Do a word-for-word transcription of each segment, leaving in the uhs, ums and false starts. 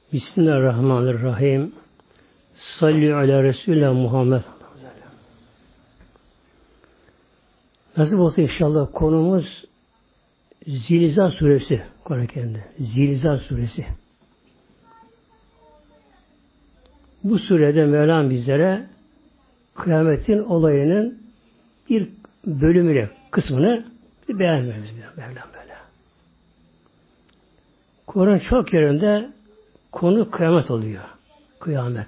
Bismillahirrahmanirrahim. Salli ala Resulullah Muhammed. Nasip olsa inşallah konumuz Zilzal suresi. Kur'an-ı Kerim'de. Zilzal suresi. Bu surede Mevlam bizlere kıyametin olayının bir bölümüyle, kısmını beyan ediyoruz Mevlam böyle. Kur'an çok yerinde konu kıyamet oluyor. Kıyamet.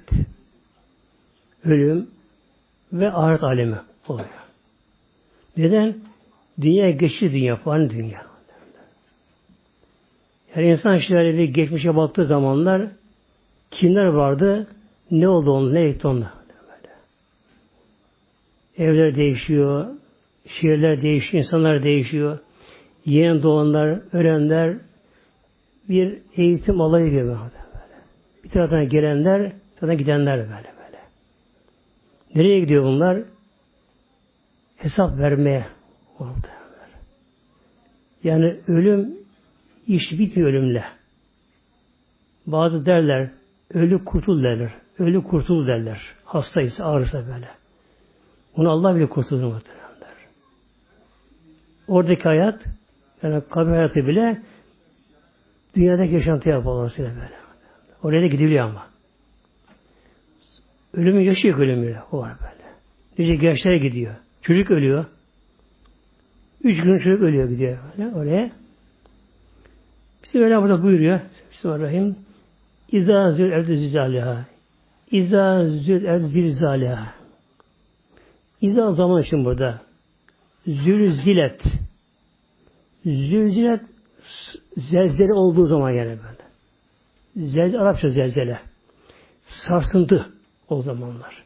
Ölüm ve ahiret alemi oluyor. Neden? Dünya geçici dünya, fani dünya. Yani insan şöyle bir geçmişe baktığı zamanlar kimler vardı, ne oldu onlar, ne etti onlar. Böyle. Evler değişiyor, şehirler değişiyor, insanlar değişiyor. Yeni doğanlar, ölenler bir eğitim olayı gibi böyle. Bir taraftan gelenler, bir taraftan gidenler böyle böyle. Nereye gidiyor bunlar? Hesap vermeye oldu. Yani ölüm iş bitmiyor ölümle. Bazı derler ölü kurtul derler. Ölü kurtul derler. Hastaysa, ağrısa böyle. Bunu Allah bile kurtulur muhteremler. Oradaki hayat, yani kabir hayatı bile dünyadaki yaşantı yapıyorlar böyle. Oraya da gidiliyor ama. Ölümü yaşıyor ölümüyle. O var böyle. Nice gençlere gidiyor. Çocuk ölüyor. Üç gün çocuk ölüyor gidiyor. Böyle. Oraya. Bizim öyle burada buyuruyor. Bismillahirrahmanirrahim. İzâ zül erdi zilzâliha. İzâ zül erdi zilzâliha. İzâ zaman için burada. Zül zilet. Zül zilet zelzele olduğu zaman yani böyle. Zelzele, Arapça zelzele. Sarsıntı o zamanlar.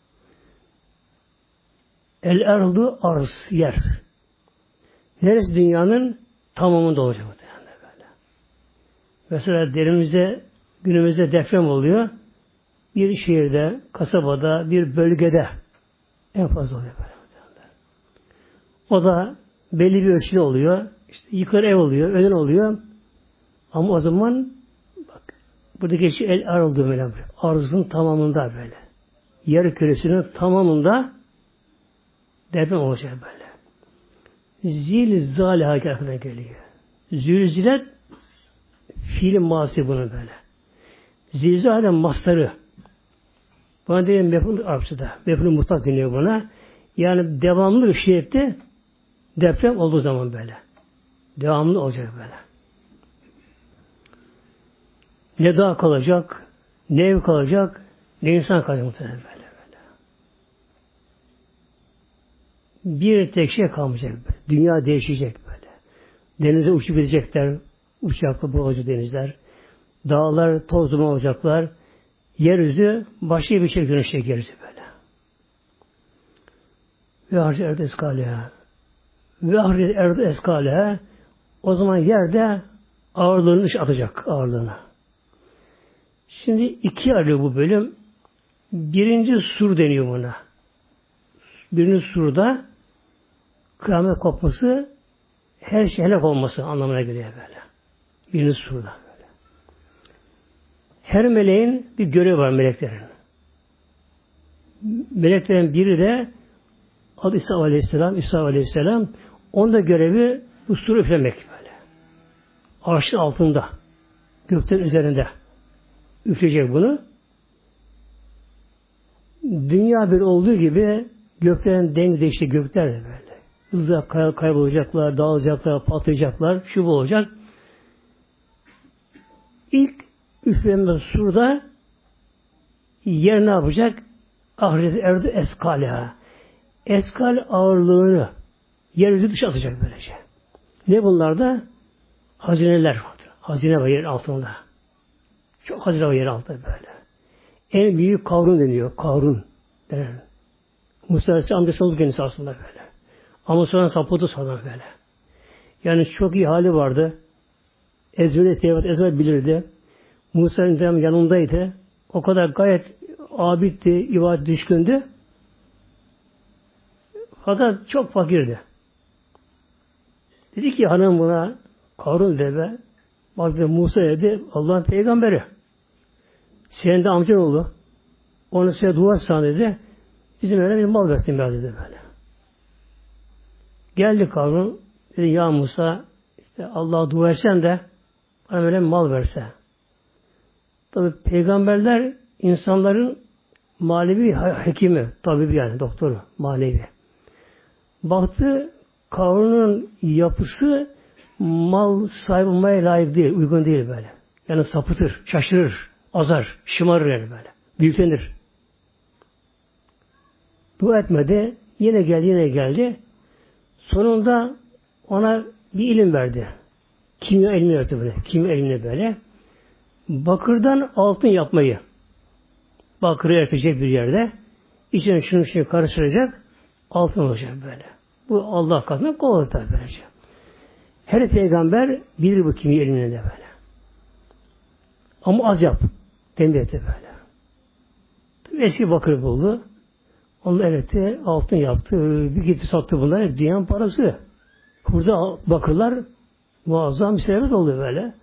El erdu arz, yer. Neresi dünyanın tamamında olacak böyle. Mesela derimize, günümüzde deprem oluyor. Bir şehirde, kasabada, bir bölgede en fazla oluyor böyle. O da belli bir ölçüde oluyor. İşte yıkar ev oluyor, ölen oluyor. Ama o zaman bak, burada geçiyor el ar olduğu böyle. Arzın tamamında böyle. Yer küresinin tamamında deprem olacak böyle. Zilzal hareketine geliyor. Zülzilet fiil masi bunu böyle. Zilzalen mastarı. Buna diyelim mefhul Arapçada. Mefhul mutlak deniyor buna. Yani devamlı bir şiddette deprem olduğu zaman böyle. Devamlı olacak böyle. Ne dağ kalacak, ne ev kalacak, ne insan kalacak muhtemelen böyle, böyle. Bir tek şey kalmayacak böyle. Dünya değişecek böyle. Denize uçup gidecekler, uçakla bulacak denizler. Dağlar toz duman olacaklar. Yeryüzü başka bir şey dönüşecek yeryüzü böyle. Ve harcı erde eskaleha. Ve harcı erde eskaleha. O zaman yerde ağırlığını dışa atacak ağırlığını. Şimdi iki ayrılıyor bu bölüm. Birinci sur deniyor buna. Birinci surda kıyamet kopması, her şey helak olması anlamına geliyor böyle. Birinci surda böyle. Her meleğin bir görevi var meleklerin. Meleklerin biri de adı İsa Aleyhisselam, İsa Aleyhisselam. Onun da görevi bu suru üflemek böyle. Arşın altında, gökten üzerinde üfleyecek bunu. Dünya bir olduğu gibi göklerin dengi değişti, gökler de böyle. Yıldızlar kay- kaybolacaklar, dağılacaklar, patlayacaklar, şu bu olacak. İlk üfleme surda yer ne yapacak? Ahiret erdi eskaliha. Eskal ağırlığını yeryüzü dışa atacak böylece. Ne bunlar da? Hazineler vardır. Hazine var yer altında. Çok hazine var yer altında böyle. En büyük Karun deniyor. Karun denen. Musa Aleyhisselam amcası oldu kendisi aslında böyle. Ama sonra sapıtı sonra böyle. Yani çok iyi hali vardı. Ezbere tevhid ezber bilirdi. Musa Aleyhisselam yanındaydı. O kadar gayet abitti, ibadet düşkündü. Fakat çok fakirdi. Dedi ki hanım buna Karun deve, bak be Musa dedi Allah'ın peygamberi. senin de amcan oğlu. Onu size dua etsen dedi. Bizim öyle bir mal versin ben dedi böyle. Geldi Karun. Dedi ya Musa işte Allah'a dua etsen de bana böyle bir mal verse. Tabi peygamberler insanların manevi hekimi, tabibi yani doktoru, manevi. Baktı Karun'un yapısı mal sahibi olmaya layık değil, uygun değil böyle. Yani sapıtır, şaşırır, azar, şımarır yani böyle. Büyüklenir. Dua etmedi. Yine geldi, yine geldi. Sonunda ona bir ilim verdi. Kimya ilmini verdi böyle. Kimya ilmini böyle. Bakırdan altın yapmayı. Bakırı eritecek bir yerde. İçine şunu şunu karıştıracak. Altın olacak böyle. Bu Allah katında kolay tabi böylece. Her peygamber bilir bu kimya ilmini de böyle. Ama az yap. Tembih etti böyle. Tabii eski bakır buldu. Onu eritti, altın yaptı. Bir gitti sattı bunları. Dünyanın parası. Kurda bakırlar muazzam bir servet oldu böyle.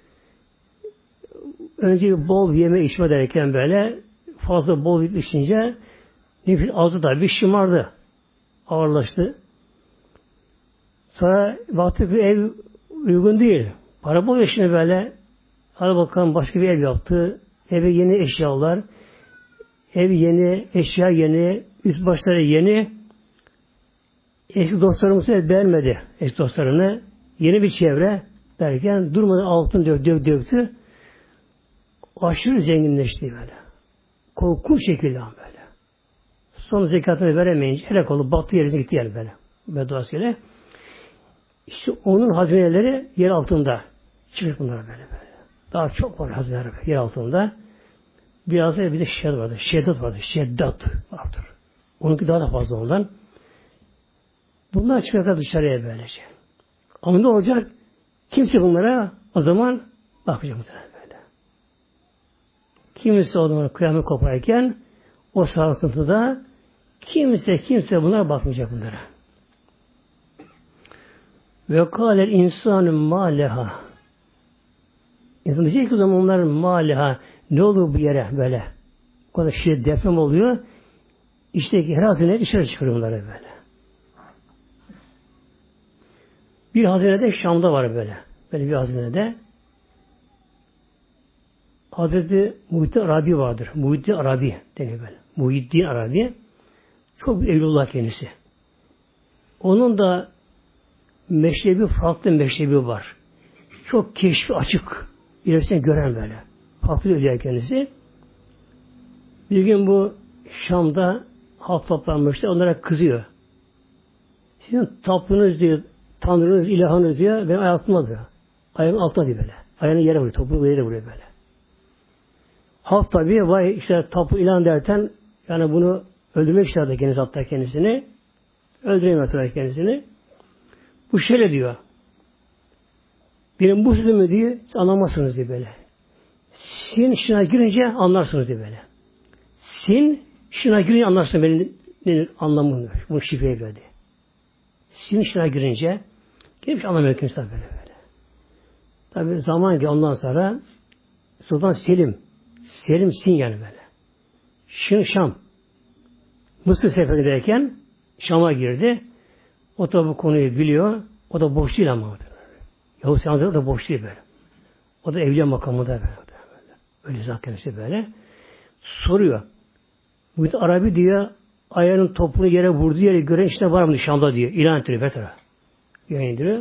Önce bol yeme içme derken böyle fazla bol içince nefis azı da bir şımardı. Ağırlaştı. Sonra baktı ki ev uygun değil. Para bol işine böyle. Hadi bakalım başka bir ev yaptı. Eve yeni eşyalar. Ev yeni, eşya yeni, üst başları yeni. Eski dostlarımızı beğenmedi. Eski dostlarını. Yeni bir çevre derken durmadan altın dök, dök, döktü. Aşırı zenginleşti böyle. Korkunç şekilde böyle. Son zekatını veremeyince helak olup battı yerine gitti yani böyle. Bedduasıyla. İşte onun hazineleri yer altında. Çıkmış bunlar böyle böyle. Daha çok var hazineler yer altında. Biraz da bir de şeddat vardı. Şeddat vardı. Şeddat vardır. Onunki daha da fazla ondan. Bunlar çıkacak dışarıya böylece. Ama ne olacak? Kimse bunlara o zaman bakmayacak böyle. Kimse o zaman kıyamet koparken o sarsıntıda kimse kimse bunlara bakmayacak bunlara. Ve kâlel insânü mâleha. İnsan diyecek ki o zaman onlar mâleha. Ne olur bu yere böyle? O kadar şiddet deprem oluyor. İşte her hazine dışarı çıkıyor bunlara böyle. Bir hazinede Şam'da var böyle. Böyle bir hazinede. Hazreti Muhyiddin Arabi vardır. Muhyiddin Arabi deniyor böyle. Muhyiddin Arabi. Çok bir evlullah kendisi. Onun da meşrebi, farklı meşrebi var. Çok keşfi açık. İlerisini gören böyle. Farklı evliya kendisi. Bir gün bu Şam'da halk toplanmıştı. Onlara kızıyor. Sizin tapınız diyor, tanrınız, ilahınız diyor, benim ayaklıma diyor. Ayağının altına diyor böyle. Ayağını yere vuruyor, topuğu yere vuruyor böyle. Halk tabi vay işte tapu ilan derken yani bunu öldürmek isterdi kendisi hatta kendisini. Öldüremiyor kendisini. Bu şöyle diyor. Benim bu sözümü diyor, siz anlamazsınız diyor böyle. Sin şuna girince anlarsınız diyor böyle. Sin şuna girince anlarsınız benim, benim anlamını. Bunu şifreye verdi. Sin şuna girince kimse anlamıyor kimse böyle böyle. Tabi zaman ki ondan sonra Sultan Selim Selim Sin yani böyle. Şın Şam Mısır seferindeyken Şam'a girdi. O da bu konuyu biliyor. O da boş değil ama. Yavuz Selim da boş değil böyle. O da evliya makamında böyle. Öyle zaten işte böyle. Soruyor. Muhyiddin Arabi diyor ayağının topuğunu yere vurduğu yere gören işte var mı Şam'da diyor. İlan ettiriyor Petra. Yayındırıyor.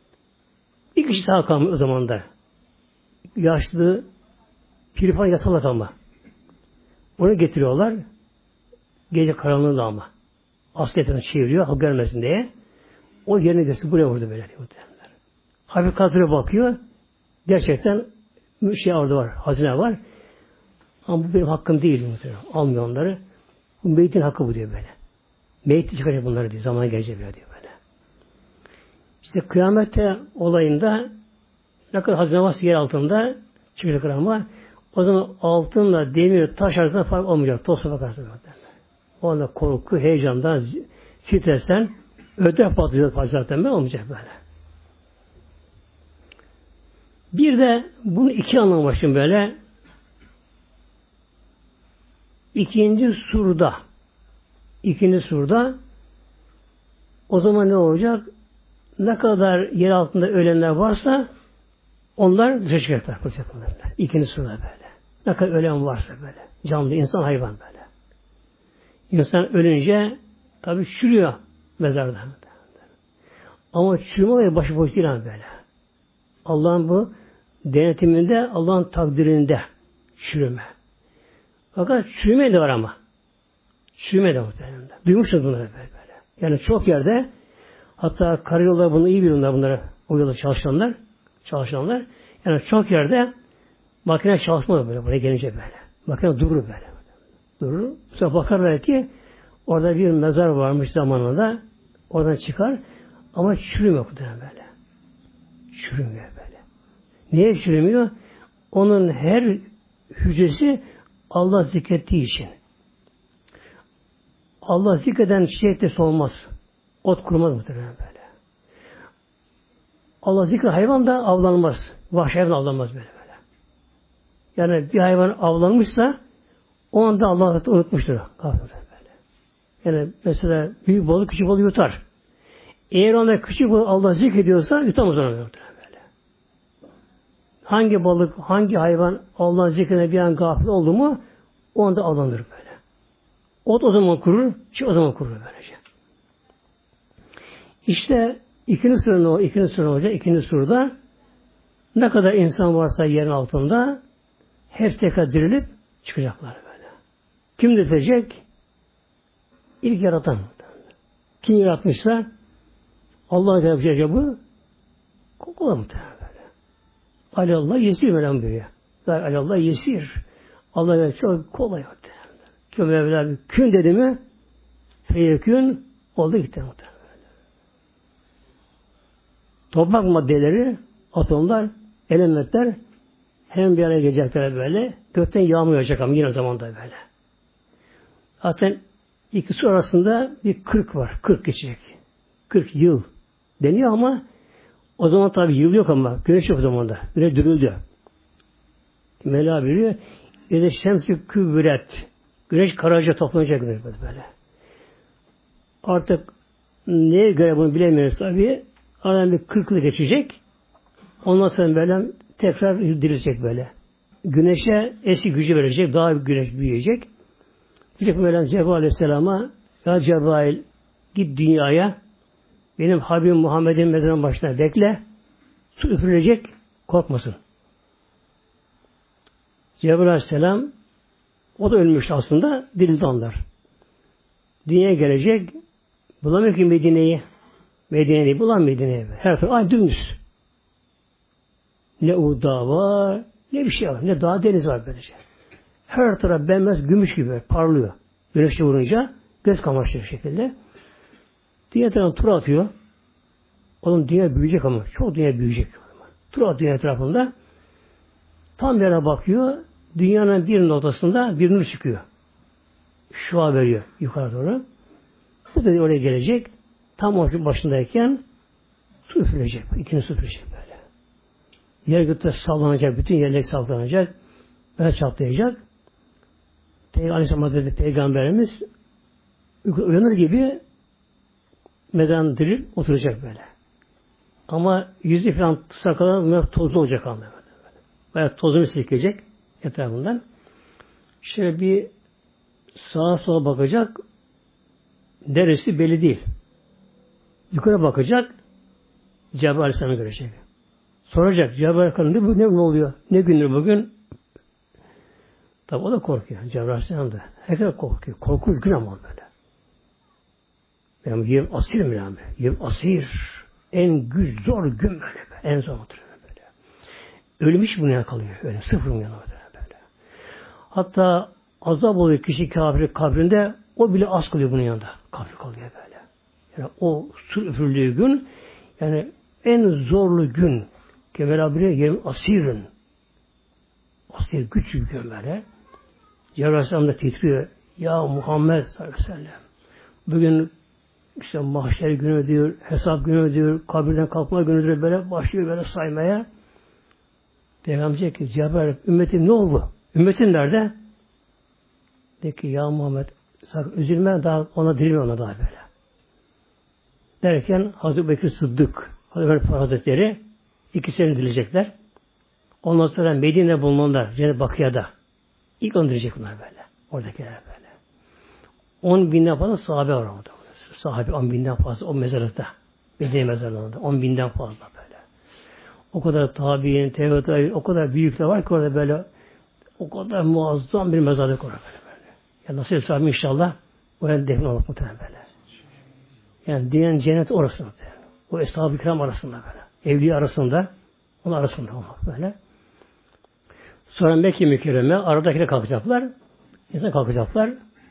Bir kişi sağ kalmış o zaman da. Yaşlı pirifan yatalak ama. Onu getiriyorlar. Gece karanlığında ama. Askerlerini çeviriyor. Halk görmesin diye. O yerine gösterip buraya vurdu böyle diyor. Hafif kazıra bakıyor. Gerçekten bir şey orada var. Hazine var. Ama bu benim hakkım değil. Mesela. Almıyor onları. Bu meytin hakkı bu diyor böyle. Meyti çıkaracak bunları diyor. Zaman gelecek diyor böyle. İşte kıyamette olayında ne kadar hazine varsa yer altında çıkacak ama o zaman altınla demir taş arasında fark olmayacak. Toz toprak arasında. O anda korku, heyecandan, stresten ödef patlayacak zaten ben olmayacak böyle. Bir de bunu iki anlamı başım böyle. ikinci surda ikinci surda o zaman ne olacak? Ne kadar yer altında ölenler varsa onlar dışarı çıkacaklar. İkinci surda böyle. Ne kadar ölen varsa böyle. Canlı, insan, hayvan böyle. İnsan ölünce tabii çürüyor mezarda. Ama çürüme olayı başıboş değil böyle. Allah'ın bu denetiminde, Allah'ın takdirinde çürüme. Fakat çürüme de var ama. Çürüme de muhtemelen. Duymuşsunuz bunları böyle böyle. Yani çok yerde, hatta karayollar bunu iyi biliyorlar, bunları o yolda çalışanlar, çalışanlar. Yani çok yerde makine çalışmıyor böyle buraya gelince böyle. Makine durur böyle. Durur. Sonra bakarlar ki orada bir mezar varmış zamanında, oradan çıkar ama çürümüyor böyle. Çürümüyor böyle. Niye çürümüyor? Onun her hücresi Allah zikrettiği için. Allah zikreden çiçekte solmaz. Ot kurmaz muhtemelen böyle. Allah zikre hayvan da avlanmaz. Vahşi hayvan avlanmaz böyle böyle. Yani bir hayvan avlanmışsa o anda Allah'ı unutmuştur. Böyle. Yani mesela büyük balık küçük balığı yutar. Eğer onda küçük balık Allah zikrediyorsa yutamaz onu böyle. Hangi balık, hangi hayvan Allah'ın zikrine bir an gafil oldu mu o anda avlanır böyle. Ot o zaman kurur, çiğ o zaman kurur böylece. İşte ikinci sure o, ikinci sure olacak. İkinci surda ne kadar insan varsa yerin altında hep tekrar dirilip çıkacaklar böyle. Kim direcek? İlk yaratan. Kim yaratmışsa Allah'ın yapacağı bu kolay muhtemelen böyle. Alallah yesir Mevlam buyuruyor. Alallah yesir. Allah'a çok kolay muhtemelen. Ki Mevlam kün dedi mi feyekün oldu gitti muhtemelen. Toprak maddeleri, atomlar, elementler hem bir araya gelecekler böyle. Gökten yağmur yağacak ama yine o zamanda böyle. Zaten ikisi arasında bir kırk var. Kırk geçecek. Kırk yıl deniyor ama o zaman tabi yıl yok ama güneş yok o zamanda. Güneş dürüldü. Mevla biliyor. İşte şems-i kübret. Güneş karaca toplanacak güneş böyle. Artık neye göre bunu bilemiyoruz tabi. Aradan bir kırk yıl geçecek. Ondan sonra böyle tekrar dirilecek böyle. Güneşe eski gücü verecek. Daha bir güneş büyüyecek. Diyecek böyle Cebrail Aleyhisselam'a ya Cebrail git dünyaya benim Habibim Muhammed'in mezarının başına bekle. Su üfürülecek. Korkmasın. Cebrail Aleyhisselam o da ölmüştü aslında. Dirildi onlar. Dünyaya gelecek. Bulamıyor ki Medine'yi. Medine'yi bulan Medine'yi. Her taraf ay dümdüz. Ne uğda var, ne bir şey var. Ne dağ deniz var böylece. Her taraf bembeyaz gümüş gibi parlıyor. Güneşle vurunca göz kamaştırır şekilde. Diğer taraftan tur atıyor. Oğlum dünya büyüyecek ama. Çok dünya büyüyecek. Tur atıyor dünya etrafında. Tam yere bakıyor. Dünyanın bir noktasında bir nur çıkıyor. Şua veriyor yukarı doğru. Bu da oraya gelecek. Tam o başındayken su üfürülecek. İkinci su üfürülecek böyle. Yer gökte sallanacak. Bütün yerler sallanacak. Böyle çatlayacak. Peygamber Aleyhisselam Hazretleri Peygamberimiz uyanır gibi mezarını dirilip oturacak böyle. Ama yüzü falan sakalan tozlu olacak anlamda. Bayağı tozunu silkecek etrafından. Şöyle bir sağa sola bakacak. Neresi belli değil. Yukarı bakacak. Cebrail Aleyhisselam'ı görecek. Soracak. Cebrail Aleyhisselam ne, ne oluyor? Ne gündür bugün? Tabi o da korkuyor. Cebrail Aleyhisselam da. Herkes korkuyor. Korkunç gün ama böyle. Yani yerim asir mi yani? Yerim asir. En güç zor gün böyle. En zor böyle. Ölüm hiç buna kalıyor. Öyle sıfır mı yanına böyle. Hatta azap oluyor kişi kafir kabrinde, o bile az kalıyor bunun yanında. Kafir kalıyor böyle. Yani o su üfürüldüğü gün yani en zorlu gün. Kemal bile yerim asirin. Asir güç bir gün böyle. Cebrail Aleyhisselam da titriyor. Ya Muhammed sallallahu aleyhi ve sellem. Bugün işte mahşer günü diyor, hesap günü diyor, kabirden kalkma günü diyor, böyle başlıyor böyle saymaya. Peygamber diyor ki Cebrail ümmetim ne oldu? Ümmetin nerede? De ki ya Muhammed sakın üzülme, daha ona dirilme ona daha böyle. Derken Hazreti Bekir Sıddık, Hazreti Ömer Hazretleri ikisini dilecekler. Ondan sonra Medine'de bulunanlar, Cennet-i Bakıya'da ilk onu dilecek bunlar böyle. Oradakiler böyle. On binden fazla sahabe var orada. Sahabe on binden fazla o mezarlıkta. Medine mezarlığında. On binden fazla böyle. O kadar tabi'in, tevhid, o kadar büyükler var ki orada böyle o kadar muazzam bir mezarlık orada böyle. Yani nasıl hesabım inşallah oraya defne olmak muhtemelen böyle. Yani dünyanın cennet orası muhtemelen. O Eshab-ı Kiram arasında böyle. Evliya arasında, onun arasında olmak böyle. Sonra Mekke mükerreme aradakine kalkacaklar. İnsan kalkacaklar.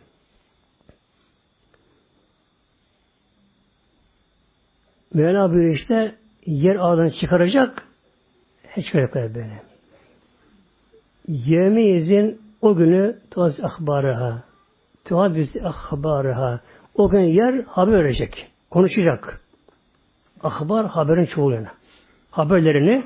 Mevla buyuruyor işte yer ağzını çıkaracak hiç çıkaracaklar böyle. Yevmiyizin o günü tuhadis ahbaraha tuhadis ahbaraha o gün yer haber verecek. Konuşacak. Ahbar haberin çoğuluna. Haberlerini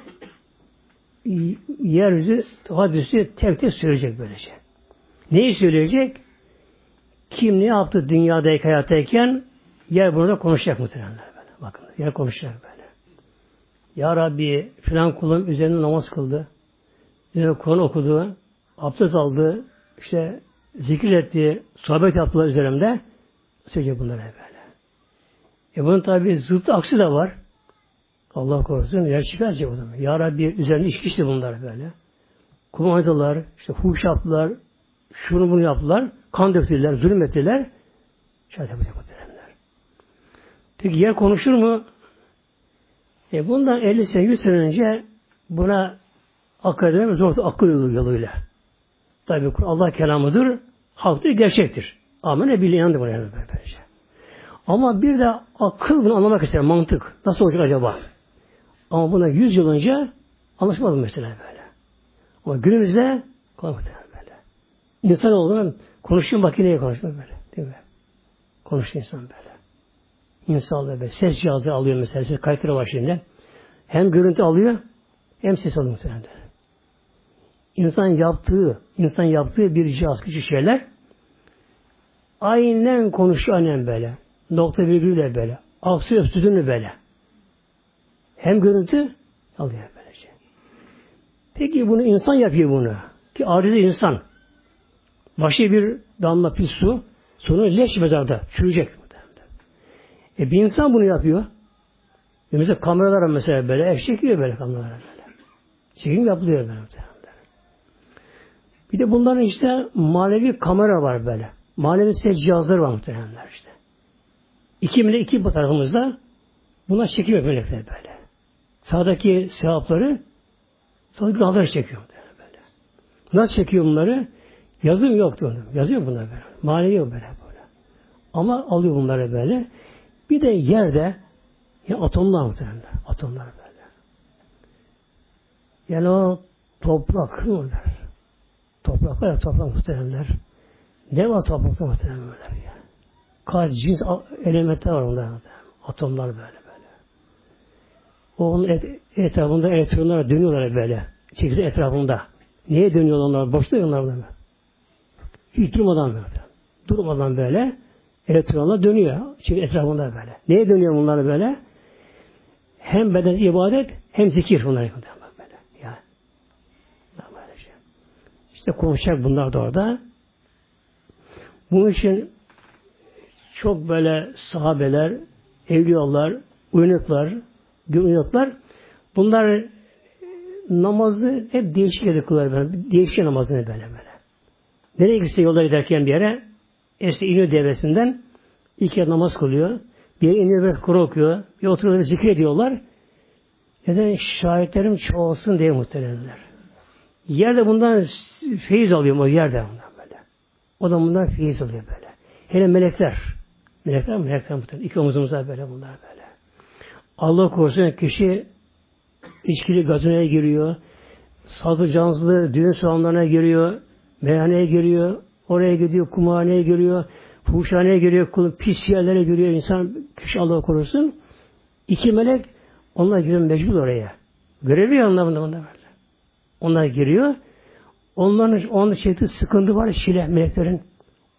yeryüzü hadisi tek tek söyleyecek böylece. Neyi söyleyecek? Kim ne yaptı dünyadaki hayattayken yer burada konuşacak muhtemelen böyle. Bakın yer konuşacak böyle. Ya Rabbi filan kulum üzerine namaz kıldı. Üzerine Kur'an okudu. Abdest aldı. İşte zikir etti. Sohbet yaptılar üzerimde. Söyleyecek bunlara böyle. E bunun tabi zıt aksi de var. Allah korusun yer çıkaracak o zaman. Ya Rabbi üzerine içkişti bunlar böyle. Kum oynadılar, işte fuhuş yaptılar, şunu bunu yaptılar, kan döktüler, zulüm ettiler. Şöyle yapacak muhtemelenler. Peki yer konuşur mu? E bundan elli sene, yüz sene önce buna akıl edemez, zor akıl yoluyla. Tabi Allah kelamıdır, haktır, gerçektir. Ama ne bilin yandı buna yani böylece. Ama bir de akıl bunu anlamak ister, mantık. Nasıl olacak acaba? Ama buna yüz yıl önce anlaşmadım mesela böyle. Ama günümüzde kolay böyle. İnsan olduğundan konuşuyor makineye konuşuyor böyle. Değil mi? Konuşuyor insan böyle. İnsan böyle. Ses cihazı alıyor mesela. Ses kayıtları var şimdi. Hem görüntü alıyor hem ses alıyor muhtemelen. İnsan yaptığı, insan yaptığı bir cihaz, küçük şeyler aynen konuşuyor aynen böyle. Nokta virgülle böyle. Aksıyor sütünü böyle. Hem görüntü alıyor böylece. Peki bunu insan yapıyor bunu. Ki aciz insan. Başı bir damla pis su, sonu leş mezarda çürüyecek. E bir insan bunu yapıyor. E mesela kameralar mesela böyle, eş çekiyor böyle kameralar böyle. Çekim yapılıyor böyle. Bir de bunların işte manevi kamera var böyle. Manevi ses cihazları var muhtemelenler işte. İki mile iki tarafımızda buna çekiyor böyle böyle. Sağdaki sevapları sonra günahları çekiyor böyle. Nasıl çekiyor bunları? Yazım yoktu. Yazıyor bunlar böyle. Manevi yok böyle böyle. Ama alıyor bunları böyle. Bir de yerde yani atomlar muhtemelen. Atomlar böyle. Yani o toprak orada. Toprak var ya toprak muhtemelenler. Ne var toprakta muhtemelen böyle ya. Kaç cins elementler var onlar. Atomlar böyle böyle. Onun et, etrafında elektronlar dönüyorlar böyle. Çekirdeğin etrafında. Niye dönüyorlar onlar? Boşta dönüyorlar böyle. Hiç durmadan böyle. Durmadan böyle elektronlar dönüyor. Çekirdeğin etrafında böyle. Neye dönüyor bunlar böyle? Hem beden ibadet hem zikir bunlar böyle. Ya. Böyle şey. İşte konuşacak bunlar da orada. Bunun için çok böyle sahabeler, evliyalar, uyanıklar, uyanıklar bunlar namazı hep değişik yerde kılar böyle. Değişik namazını böyle böyle. Nereye gitse yolda giderken bir yere işte iniyor devresinden ilk yer namaz kılıyor. Bir yere iniyor biraz Kur'an okuyor. Bir oturuyorlar zikir ediyorlar. Neden şahitlerim çoğalsın diye muhtemelenler. Yerde bundan feyiz alıyor o yerde bundan böyle. O da bundan feyiz alıyor böyle. Hele melekler. Melekler mi? Melekler muhtemelen. İki omuzumuza böyle bunlar böyle. Allah korusun kişi içkili gazinoya giriyor. Sazlı canslı düğün salonlarına giriyor. Meyhaneye giriyor. Oraya gidiyor. Kumarhaneye giriyor. Fuhuşhaneye giriyor. Pis yerlere giriyor. İnsan kişi Allah korusun. İki melek onlar giriyor mecbur oraya. Görevi ya onlar bunlar böyle. Onlar giriyor. Onların onun çektiği sıkıntı var. Şile meleklerin.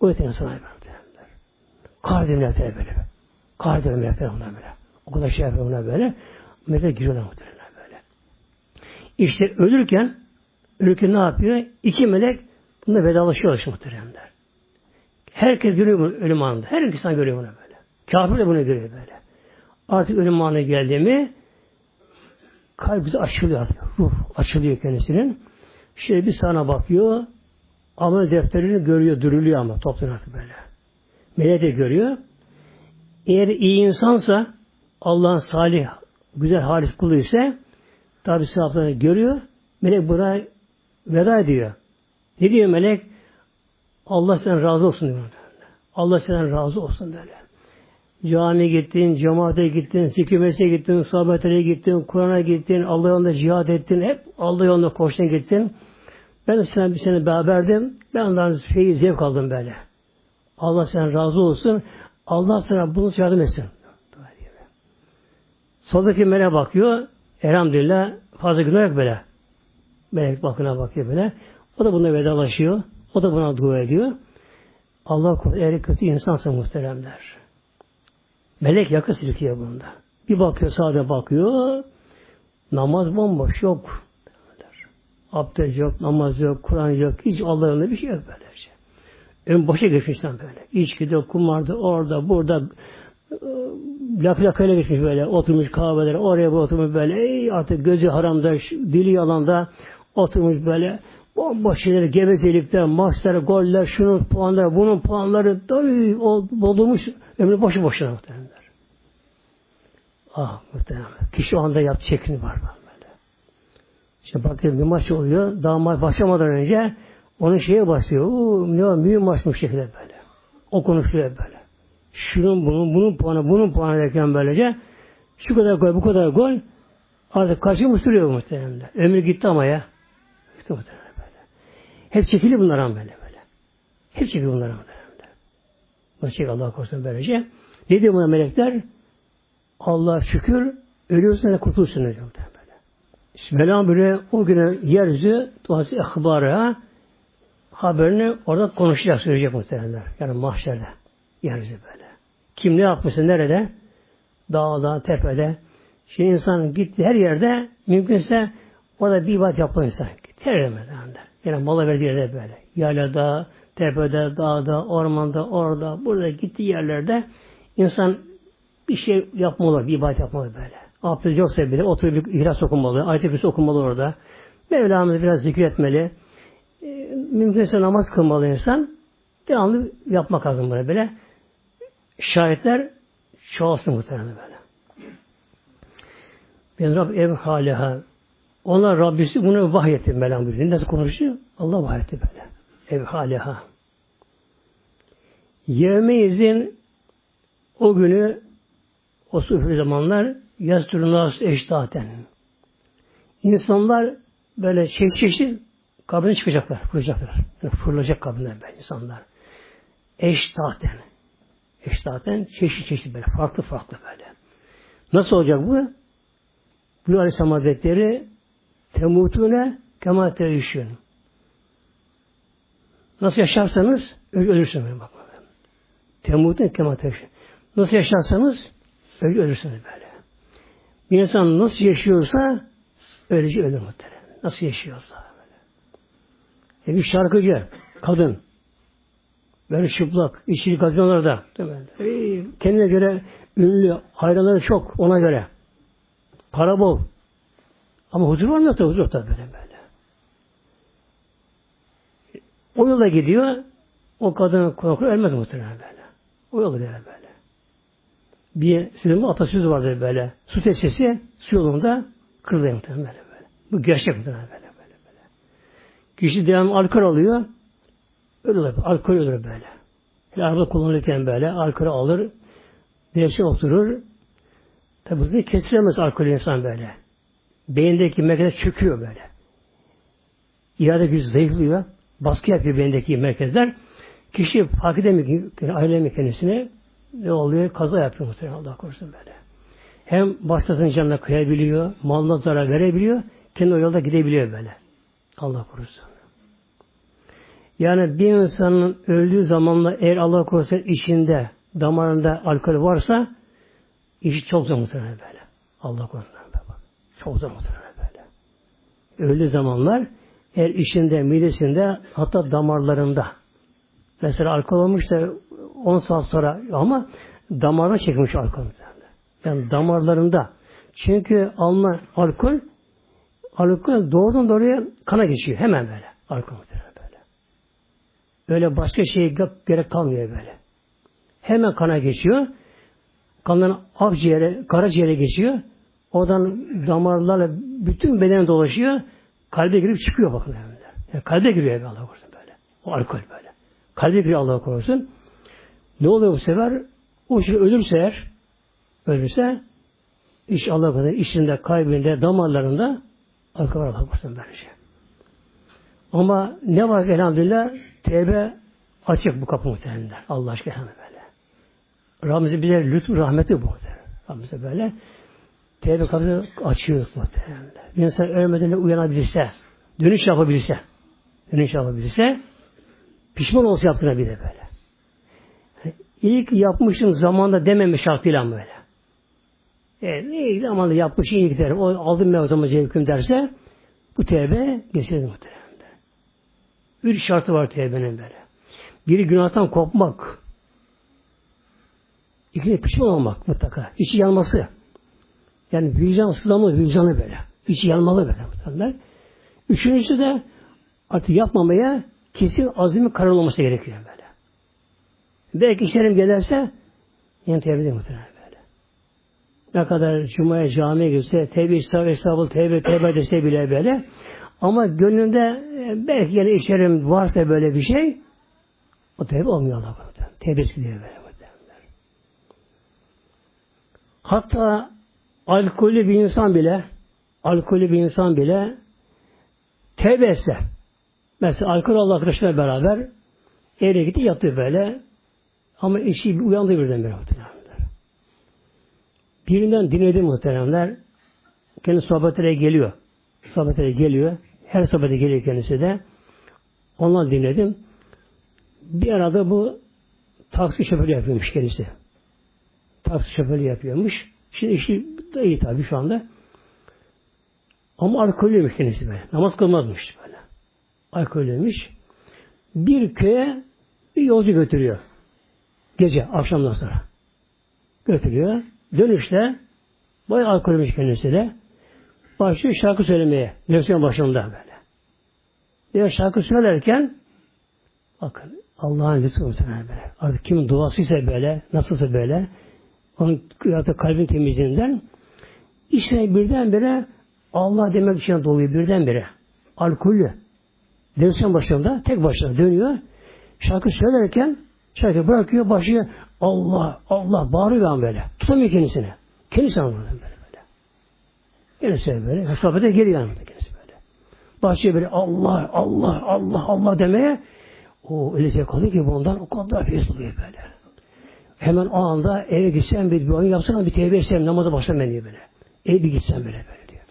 O yüzden insana böyle. Kar demlekler böyle. Kar demlekler onlar böyle. O kadar şey yapıyor onlar böyle. Melekler giriyorlar muhtemelen böyle. İşte ölürken ölürken ne yapıyor? İki melek bununla vedalaşıyor muhteremler. Herkes görüyor bunu ölüm anında. Her insan görüyor bunu böyle. Kafir de bunu görüyor böyle. Artık ölüm anına geldi mi kalbi açılıyor artık. Ruh açılıyor kendisinin. Şöyle bir sana bakıyor. Amel defterini görüyor, duruluyor ama topluyor artık böyle. Melek de görüyor. Eğer iyi insansa Allah'ın salih, güzel halis kulu ise tabi sevaplarını görüyor. Melek buna veda ediyor. Ne diyor melek? Allah senden razı olsun diyor. Allah senden razı olsun böyle. Camiye gittin, cemaate gittin, zikirmesine gittin, sohbetlere gittin, Kur'an'a gittin, Allah yolunda cihad ettin, hep Allah yolunda koştun gittin. Ben de sana bir sene beraberdim. Ben ondan şeyi zevk aldım böyle. Allah senden razı olsun. Allah sana bunu yardım etsin. Soldaki meleğe bakıyor. Elhamdülillah fazla günah yok böyle. Melek bakına bakıyor böyle. O da buna vedalaşıyor. O da buna dua ediyor. Allah korusun eğer kötü insansa muhteremler. Melek yakı silkiyor bunda. Bir bakıyor sağda bakıyor. Namaz bomboş yok. Abdest yok, namaz yok, Kur'an yok. Hiç Allah'ın bir şey yok böylece. Ön başa geçmişten böyle. İçkide, kumarda, orada, burada lak lakayla geçmiş böyle. Oturmuş kahvelere, oraya bu oturmuş böyle. Ey artık gözü haramda, dili yalanda oturmuş böyle. Bomboş şeyler, gevezelikler, maçlar, goller, şunun puanları, bunun puanları tabii bozulmuş. Ömrü boşu boşuna muhtemelenler. Ah muhtemelen. Kişi o anda yaptığı çekini var böyle. İşte bakın bir maç oluyor. Daha maç başlamadan önce onun şeye başlıyor. Uuu ne var? Mühim maçmış şekilde böyle. O konuşuyor böyle. Şunun bunun, bunun puanı, bunun puanı derken böylece şu kadar gol, bu kadar gol artık kaçırmış duruyor muhtemelen. Ömrü gitti ama ya. Gitti muhtemelen böyle. Hep çekili bunlardan böyle böyle. Hep çekili bunlardan böyle. Bunu çek Allah korusun böylece. Ne diyor buna melekler? Allah şükür ölüyorsun da kurtulsun diyor böyle. İşte Mevlam böyle o güne yeryüzü doğası ihbarı haberini orada konuşacak, söyleyecek muhtemelenler. Yani mahşerde. Yeryüzü böyle. Kim ne yapmışsa nerede? Dağda, tepede. Şimdi insan gitti her yerde mümkünse orada bir ibadet yapma insan. Her yerde. Yani mola verdiği yerde böyle. Yaylada, tepede, dağda, ormanda, orada, burada gittiği yerlerde insan bir şey yapmalı, bir ibadet yapmalı böyle. Abdest yoksa bile oturup bir ihlas okunmalı, ayet-i okunmalı orada. Mevlamızı biraz zikretmeli. E, mümkünse namaz kılmalı insan. Devamlı yapmak lazım böyle böyle. Şahitler çoğalsın muhtemelen böyle. Ben Rab ev haliha. Onlar Rabbisi bunu vahyetti Mevlam buyuruyor. Nasıl konuşuyor? Allah vahyetti böyle. Ev haliha. Yevmeyizin o günü o süfür zamanlar yastırınlar eştaten. İnsanlar böyle çeşit çeşit kabrine çıkacaklar, fırlayacaklar. Yani fırlayacak kabrine böyle insanlar. Eştaten. Eştaten çeşit çeşit böyle, farklı farklı böyle. Nasıl olacak bu? Bu Aleyhisselam Hazretleri temutune kema teüşün. Nasıl yaşarsanız ölürsünüz. Bak. Temutune kema teüşün. Nasıl yaşarsanız öyle ölürsünüz böyle. Bir insan nasıl yaşıyorsa öylece ölür muhtemelen. Nasıl yaşıyorsa böyle. E bir şarkıcı, kadın böyle çıplak, içili gazinolarda e, kendine göre ünlü, hayranları çok ona göre. Para bol. Ama huzur var mı yok da huzur yok da böyle böyle. O yola gidiyor, o kadının korku ölmez muhtemelen böyle. O yola gidiyor böyle. Bir sürümde atasözü vardır böyle. Su testisi su yolunda kırılıyor muhtemelen böyle, böyle. Bu gerçek muhtemelen böyle, böyle, böyle. Kişi devamlı alkol alıyor. Öyle olur. Alkol olur böyle. Yani araba kullanırken böyle alkol alır. Direksiyon oturur. Tabi bunu kestiremez alkol insan böyle. Beyindeki merkezler çöküyor böyle. İrade gücü zayıflıyor. Baskı yapıyor beyindeki merkezler. Kişi fark edemiyor ki ailemi kendisine. Ne oluyor? Kaza yapıyor muhtemelen Allah korusun böyle. Hem başkasının canına kıyabiliyor, malına zarar verebiliyor, kendi o yolda gidebiliyor böyle. Allah korusun. Yani bir insanın öldüğü zamanla eğer Allah korusun içinde, damarında alkol varsa işi çok zor muhtemelen böyle. Allah korusun. Çok zor muhtemelen böyle. Öldüğü zamanlar eğer içinde, midesinde, hatta damarlarında. Mesela alkol olmuş da on saat sonra ama damarına çekmiş alkol. Yani damarlarında. Çünkü alınan alkol alkol doğrudan doğruya kana geçiyor. Hemen böyle. Alkol böyle. Öyle başka şeye gerek kalmıyor böyle. Hemen kana geçiyor. Kandan akciğere, karaciğere geçiyor. Oradan damarlarla bütün bedene dolaşıyor. Kalbe girip çıkıyor bakın. Yani kalbe giriyor Allah korusun böyle. O alkol böyle. Kalbe giriyor Allah korusun. Ne oluyor bu sefer? O şey ölürse eğer, ölürse iş Allah korusun içinde, kalbinde, damarlarında alkol var Allah korusun böylece. Ama ne var ki elhamdülillah tevbe açık bu kapı muhtemelen. Allah aşkına böyle. Rabbimize bize lütfu rahmeti bu muhtemelen. Rabbimize böyle tevbe kapısı açıyor muhtemelen. Bir insan ölmeden uyanabilirse, dönüş yapabilirse, dönüş yapabilirse, pişman olsa yaptığına bir de böyle. Yani ilk yapmışım zamanda dememiş şartıyla mı böyle? Evet, iyi zamanda yapmışım iyi giderim. O aldım ben o zaman cevküm derse, bu tevbe geçirir muhtemelen. Üç şartı var tevbenin böyle. Biri günahtan kopmak. İkincisi pişman olmak mutlaka. İçi yanması. Yani vicdan sızlamı, vicdanı böyle. İçi yanmalı böyle muhtemelen. Üçüncüsü de artık yapmamaya kesin azimi karar olması gerekiyor böyle. Belki işlerim gelirse yine tevbe değil muhtemelen böyle. Ne kadar cumaya camiye girse, tevbe estağfurullah, tevbe tevbe dese bile böyle. Ama gönlünde belki yine işlerim varsa böyle bir şey, o tevbe olmuyor Allah korusun. Tevbesi diye böyle. Hatta alkollü bir insan bile, alkollü bir insan bile tevbe etse, mesela alkol Allah arkadaşlarla beraber eve gitti yattı böyle, ama eşi uyandı birden beri muhtemelen. Birinden dinledi muhteremler, kendi sohbetlere geliyor, sohbetlere geliyor, her sohbete geliyor kendisi de, ondan dinledim. Bir arada bu taksi şoförü yapıyormuş kendisi. Taksi şoförü yapıyormuş. Şimdi işi de iyi tabii şu anda. Ama alkollüymüş kendisi böyle. Namaz kılmazmış böyle. Alkollüymüş. Bir köye bir yolcu götürüyor. Gece, akşamdan sonra. Götürüyor. Dönüşte bayağı alkollüymüş kendisi de. Başlıyor şarkı söylemeye. Direksiyon başında böyle. Diyor şarkı söylerken bakın Allah'ın lütfu muhtemelen böyle. Artık kimin duasıysa böyle, nasılsa böyle, onun artık kalbin temizliğinden işte birdenbire Allah demek için doluyor birdenbire. Alkollü. Direksiyon başında tek başına dönüyor. Şarkı söylerken şarkı bırakıyor, başlıyor Allah, Allah bağırıyor böyle. Tutamıyor kendisini. Kendisi anlıyor böyle böyle. Kendisi böyle. Sohbete geliyor yanında kendisi böyle. Başlıyor böyle Allah, Allah, Allah, Allah demeye. O öyle zevk alıyor ki bundan o kadar feyiz oluyor böyle. Hemen o anda eve gitsem bir oyun yapsam bir tevbe etsem namaza başlamam diyor böyle. Eve bir gitsem böyle böyle diyor.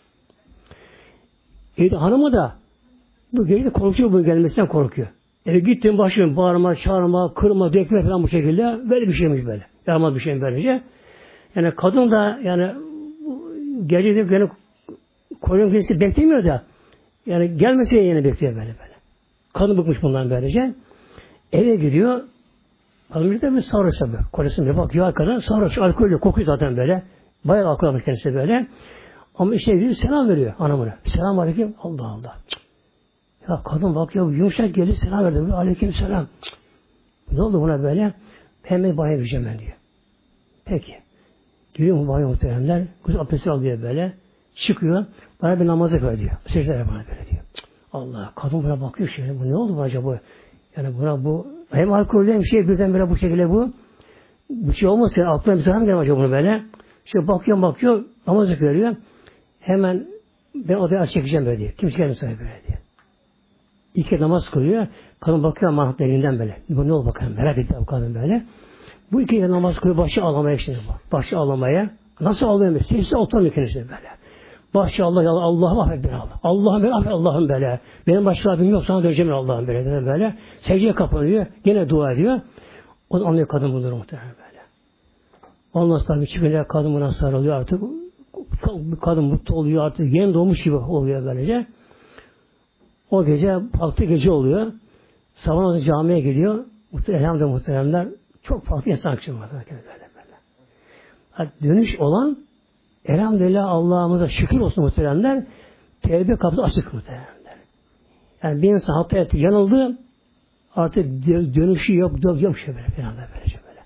Evde hanımı da bu geride korkuyor, bu gelmesinden korkuyor. Eve gittim başlıyorum bağırma, çağırma, kırma, dökme falan bu şekilde. Böyle bir şeymiş böyle. Yaramaz bir şeymiş böylece. Yani kadın da yani gece de yani koyun kendisi beklemiyor da yani gelmesine yine bekliyor böyle böyle. Kadın bıkmış bundan böylece. Eve gidiyor. Kadın bir de bir sarhoş tabi. Kolesine bir bakıyor arkadan. Sarhoş, alkollü, kokuyor zaten böyle. Bayağı alkol almış kendisi böyle. Ama işte gidiyor selam veriyor hanımına. Selam aleyküm. Allah Allah. Cık. Ya kadın bakıyor yumuşak geldi selam verdi. Aleyküm selam. Cık. Ne oldu buna böyle? Hemen banyo yapacağım ben diyor. Peki. Giriyor mu banyo muhteremler? Kız abdesti alıyor böyle. Çıkıyor. Bana bir namazı kıl diyor. Secde bana böyle diyor. Cık. Allah. Kadın buna bakıyor şimdi. Bu ne oldu bu acaba? Yani buna bu hem alkollü hem şey birden böyle bu şekilde bu. Bu şey olmasa aklına bir zarar mı gelmez bunu böyle? İşte bakıyor bakıyor namazı kılıyor. Hemen ben odaya çekeceğim böyle diyor. Kimse gelmesin böyle diyor. İki namaz kılıyor. Kadın bakıyor mantıklı elinden böyle. Bu ne oldu bakalım merak etti bu kadın böyle. Bu iki namaz kılıyor başı ağlamaya işte bu. Başı ağlamaya. Nasıl ağlıyor? Sessiz oturamıyor kendisi böyle. Başça Allah, ya Allah'ım affet beni Allah. Allah'ım beni affet Allah'ım böyle. Benim başka Rabbim yok, sana döneceğim Allah'ım böyle. böyle. Secdeye kapanıyor. Yine dua ediyor. O da anlıyor kadın bunu muhtemelen böyle. Ondan sonra bir çiftliğe kadın buna sarılıyor artık. Kadın mutlu oluyor artık. Yeni doğmuş gibi oluyor böylece. O gece, farklı gece oluyor. Sabah camiye gidiyor. Elhamdülillah muhteremler. Çok farklı insan çıkıyor. Böyle böyle. Yani dönüş olan elhamdülillah Allah'ımıza şükür olsun muhteremler. Tevbe kapısı açık muhteremler. Yani bir insan hata etti, yanıldı. Artık dönüşü yok, yok, yok şey böyle. Böylece böyle.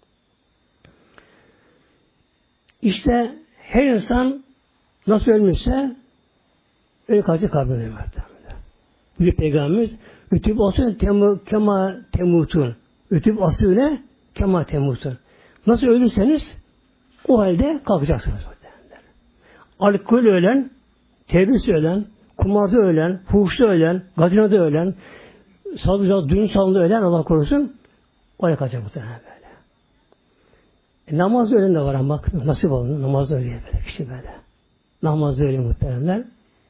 İşte her insan nasıl ölmüşse öyle kalacak kabrine muhteremler. Bir peygamberimiz ütüp asıl temu, kema temutun. Ütüp asıle kema temutun. Nasıl ölürseniz o halde kalkacaksınız. Alkol ölen, tebris ölen, kumarda ölen, fuhuşta ölen, gazinada ölen, salıca, düğün salonunda ölen Allah korusun oraya kalacak muhtemelen böyle. E, namaz ölen de var ama bak nasip oldu. Namaz öyle böyle. İşte böyle. Namaz öyle muhtemelenler.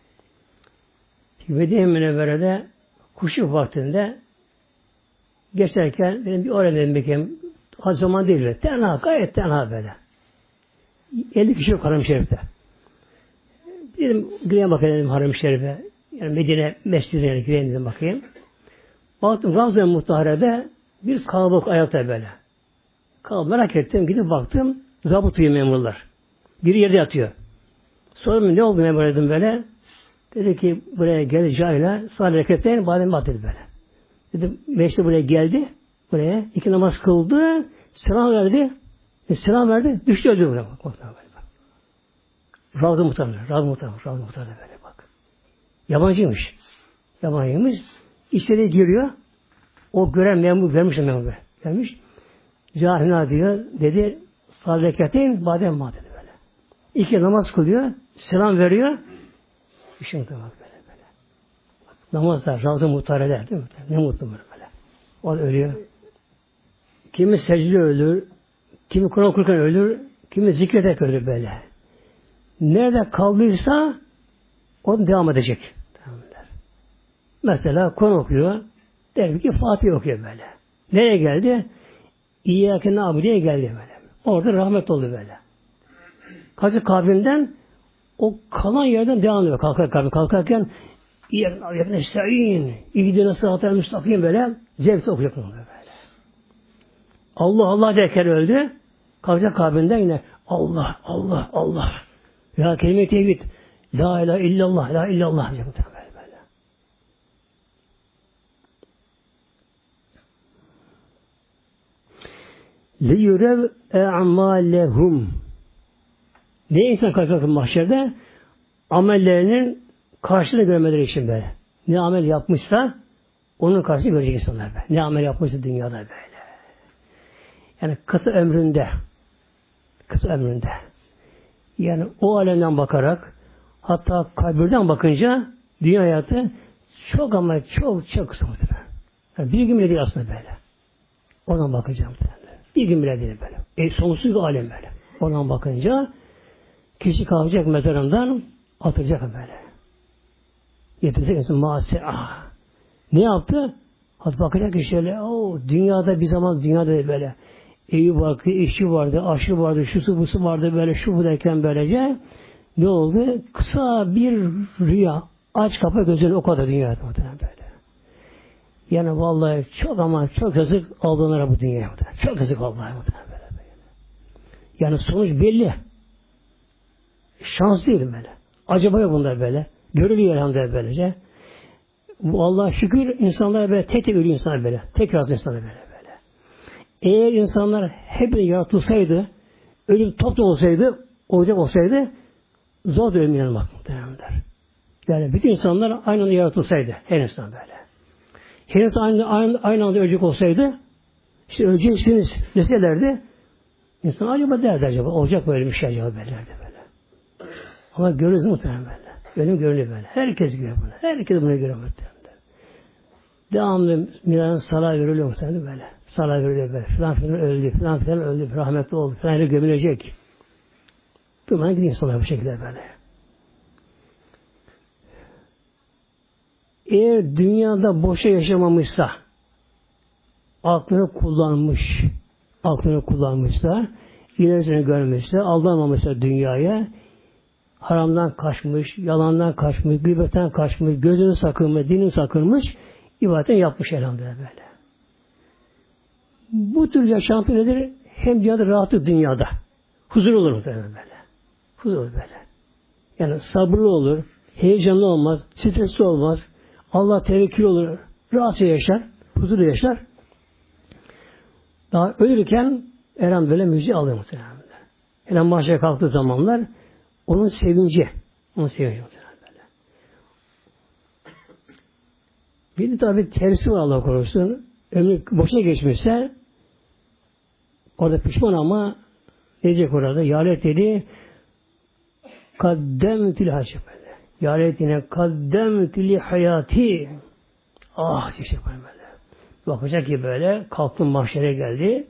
Medine Münevvere'de kuşluk vaktinde geçerken benim bir oraya dedim bakayım. Az zaman değil böyle. Tenha, gayet tenha böyle. elli kişi yok Haram-ı Şerif'te. Dedim, gireyim bakayım dedim Haram-ı Şerif'e. Yani Medine Mescidine gireyim dedim bakayım. Baktım Ravza-i Mutahhare'de bir kalabalık ayakta böyle. Kalabalık merak ettim. Gidip baktım. Zabıt uyuyor memurlar. Biri yerde yatıyor. Sordum ne oldu memur dedim böyle. Dedi ki buraya geldi cahile salih hareketleyin badem bat dedi böyle. Dedim meşte buraya geldi. Buraya iki namaz kıldı. Selam verdi. E, selam verdi. Düştü öldü buraya. Bak, Ravza muhtarı. Ravza muhtarı. Ravza muhtarı böyle bak. Yabancıymış. Yabancıymış. İçeri giriyor. O gören memur vermiş memur böyle. Vermiş. Cahina diyor. Dedi salih hareketleyin badem bat dedi böyle. İki namaz kılıyor. Selam veriyor. İşin tamam böyle böyle. Bak, namazda Ravza muhtarı der değil mi? Ne mutlu böyle böyle. O da ölüyor. Kimi secde ölür, kimi Kur'an okurken ölür, kimi zikrederek ölür böyle. Nerede kaldıysa o devam edecek. Tamam der. Mesela Kur'an okuyor, der ki Fatiha okuyor böyle. Nereye geldi? İyyâke na'budu'ya geldi böyle. Orada rahmet oldu böyle. Kaçı kabrinden o kalan yerden devam ediyor. Kalkar kabir kalkarken İyyâke nesta'in, İhdina sıratal müstakim böyle zevkle okuyor böyle. Allah Allah derken öldü. Kalkacak kabrinden yine Allah Allah Allah. Ya kelime-i tevhid. La ilahe illallah, la illallah diye böyle böyle. Li yurev e'malehum. Ne insan kalkacak mahşerde? Amellerinin karşılığını görmeleri için böyle. Ne amel yapmışsa onun karşılığını görecek insanlar böyle. Ne amel yapmışsa dünyada böyle. Yani kısa ömründe kısa ömründe yani o alemden bakarak hatta kabirden bakınca dünya hayatı çok ama çok çok kısa yani bir gün bile değil aslında böyle. Oradan bakacağım. Bir gün bile değil böyle. E, sonsuz bir alem böyle. Oradan bakınca kişi kalkacak mezarından atılacak böyle. Yetecek insan masi'ah. Ne yaptı? Hatta bakacak ki şöyle o dünyada bir zaman dünyada böyle evi vardı, işi vardı, aşı vardı, şusu busu vardı böyle şu bu derken böylece ne oldu? Kısa bir rüya. Aç kapa gözünü o kadar dünyada böyle. Yani vallahi çok ama çok yazık aldanlara bu dünyaya. Çok yazık vallahi. Böyle. Yani sonuç belli. Şans değil böyle. Acaba yok bunlar böyle. Görülüyor elhamdülillah böylece. Bu Allah'a şükür insanlar böyle tek tek ölüyor insanlar böyle. Tek razı insanlar böyle böyle. Eğer insanlar hep yaratılsaydı, ölüm top da olsaydı, olacak olsaydı zor da ölmeyen bak muhtemelen. Yani bütün insanlar aynı anda yaratılsaydı. Her insan böyle. Her insan aynı, aynı, aynı anda ölecek olsaydı işte öleceksiniz deselerdi insan acaba derdi acaba. Olacak böyle bir şey acaba derlerdi böyle. Ama görürüz muhtemelen böyle. Ölüm görünüyor böyle. Herkes görüyor bunu. Herkes bunu görüyor muhtemelen. Devamlı milanın salah veriliyor muhtemelen böyle. Salah veriliyor böyle. Filan filan öldü. Filan filan öldü. Rahmetli oldu. Filan gömülecek. Durmadan gidiyor insanlar bu şekilde böyle. Eğer dünyada boşa yaşamamışsa, aklını kullanmış, aklını kullanmışsa, ilerisini görmüşse, aldanmamışsa dünyaya, haramdan kaçmış, yalandan kaçmış, gıybetten kaçmış, gözünü sakınmış, dinini sakınmış, ibadetini yapmış elhamdülillah böyle. Bu tür yaşantı nedir? Hem dünyada rahatı dünyada. Huzur olur muhtemelen böyle. Huzur olur böyle. Yani sabırlı olur, heyecanlı olmaz, stresli olmaz, Allah tevekkül olur, rahatça yaşar, huzurlu yaşar. Daha ölürken Eren böyle müjde alıyor muhtemelen. Eren mahşere kalktığı zamanlar onun sevinci, onun sevinci muhtemelen böyle. Bir de tabi tersi var Allah korusun. Ömrü boşuna geçmişse orada pişman ama ne diyecek orada? Yâlet dedi kaddemtül hacı böyle. Yâlet yine kaddemtül hayati. Ah diyecek böyle. Bakacak ki böyle kalktım mahşere geldi.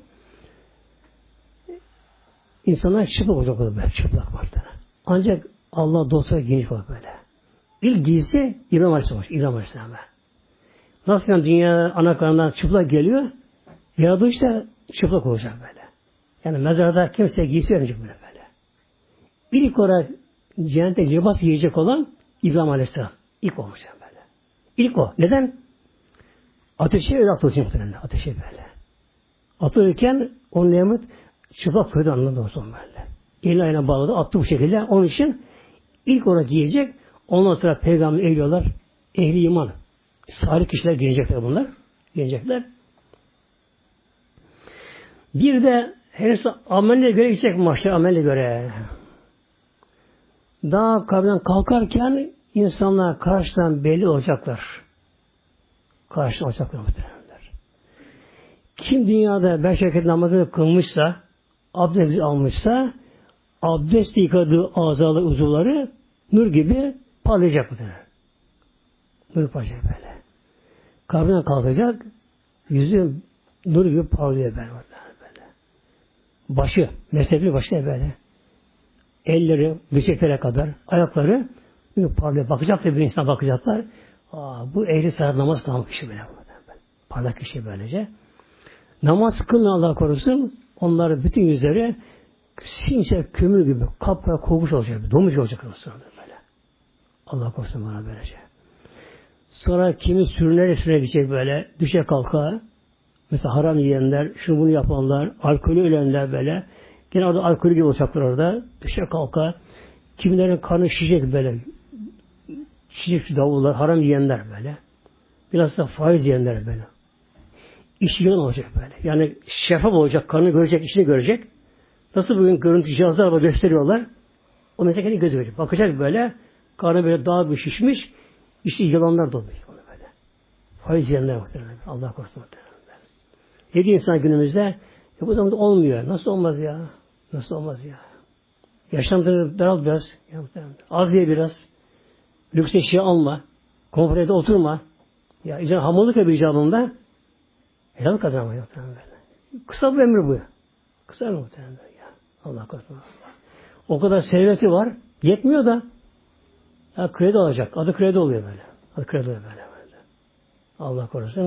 İnsanlar çıplak olacak böyle. Çıplak var. Ancak Allah dostları geniş var böyle. İlk giysi İbrahim Aleyhisselam. İbrahim Aleyhisselam'a. Nasıl yani dünya ana karnından çıplak geliyor? Yaratılışta çıplak olacak böyle. Yani mezarda kimse giysi verecek böyle böyle. İlk olarak cennette libas yiyecek olan İbrahim Aleyhisselam. İlk olacak böyle. İlk o. Neden? Ateşe öyle atılacak muhtemelen. Ateşe böyle. Atılırken o nemrut çıplak koydu anlamda olsun böyle. Elini ayağına bağladı. Attı bu şekilde. Onun için ilk olarak giyecek. Ondan sonra peygamber eğiliyorlar. Ehli iman. Salih kişiler gelecekler bunlar. Gelecekler. Bir de henüz ameline göre gidecek mahşer ameline göre. Daha kabirden kalkarken insanlar karşıdan belli olacaklar. Karşıdan olacaklar muhtemelenler. Kim dünyada beş vakit namazını kılmışsa, abdest almışsa, abdest yıkadığı azalı uzuvları nur gibi parlayacak muhtemelen. Nur parlayacak böyle. Kabrinden kalkacak, yüzü nur gibi parlıyor böyle. böyle. Başı, mezhepli başı böyle. Elleri, dirseklere kadar, ayakları nur parlıyor. Bakacak da bir insan bakacaklar. Aa, bu ehli saat namaz kılan kişi böyle. Parlak kişi böylece. Namaz kılın Allah korusun, onların bütün yüzleri simsiyah kömür gibi kapkara kokmuş olacak, donmuş olacak böyle. Allah korusun bana böylece. Sonra kimi sürünerek sürüne böyle, düşe kalka, mesela haram yiyenler, şunu bunu yapanlar, alkolü ölenler böyle, gene orada alkolü gibi olacaklar orada, düşe kalka, kimilerin karnı şişecek böyle, şişecek davullar, haram yiyenler böyle, biraz da faiz yiyenler böyle. İşi yön olacak böyle. Yani şeffaf olacak, karnını görecek, işini görecek. Nasıl bugün görüntü cihazlarla gösteriyorlar, o mesela kendi gözü görecek. Bakacak böyle, karnı böyle daha bir şişmiş, İşte yılanlar dolu böyle. Faiz yiyenler muhtemelen. Allah korusun muhtemelen. Yedi insan günümüzde ya bu zamanda olmuyor. Nasıl olmaz ya? Nasıl olmaz ya? Yaşantını daralt biraz. Ya az ye biraz. Lüks eşya alma. Konforede oturma. Ya icabı hamurluk yapı icabında helal kazanma muhtemelen. Kısa bir ömür bu. Kısa ömür muhtemelen ya. Allah korusun. O kadar serveti var. Yetmiyor da ya kredi alacak. Adı kredi oluyor böyle. Adı kredi oluyor böyle. böyle. Allah korusun.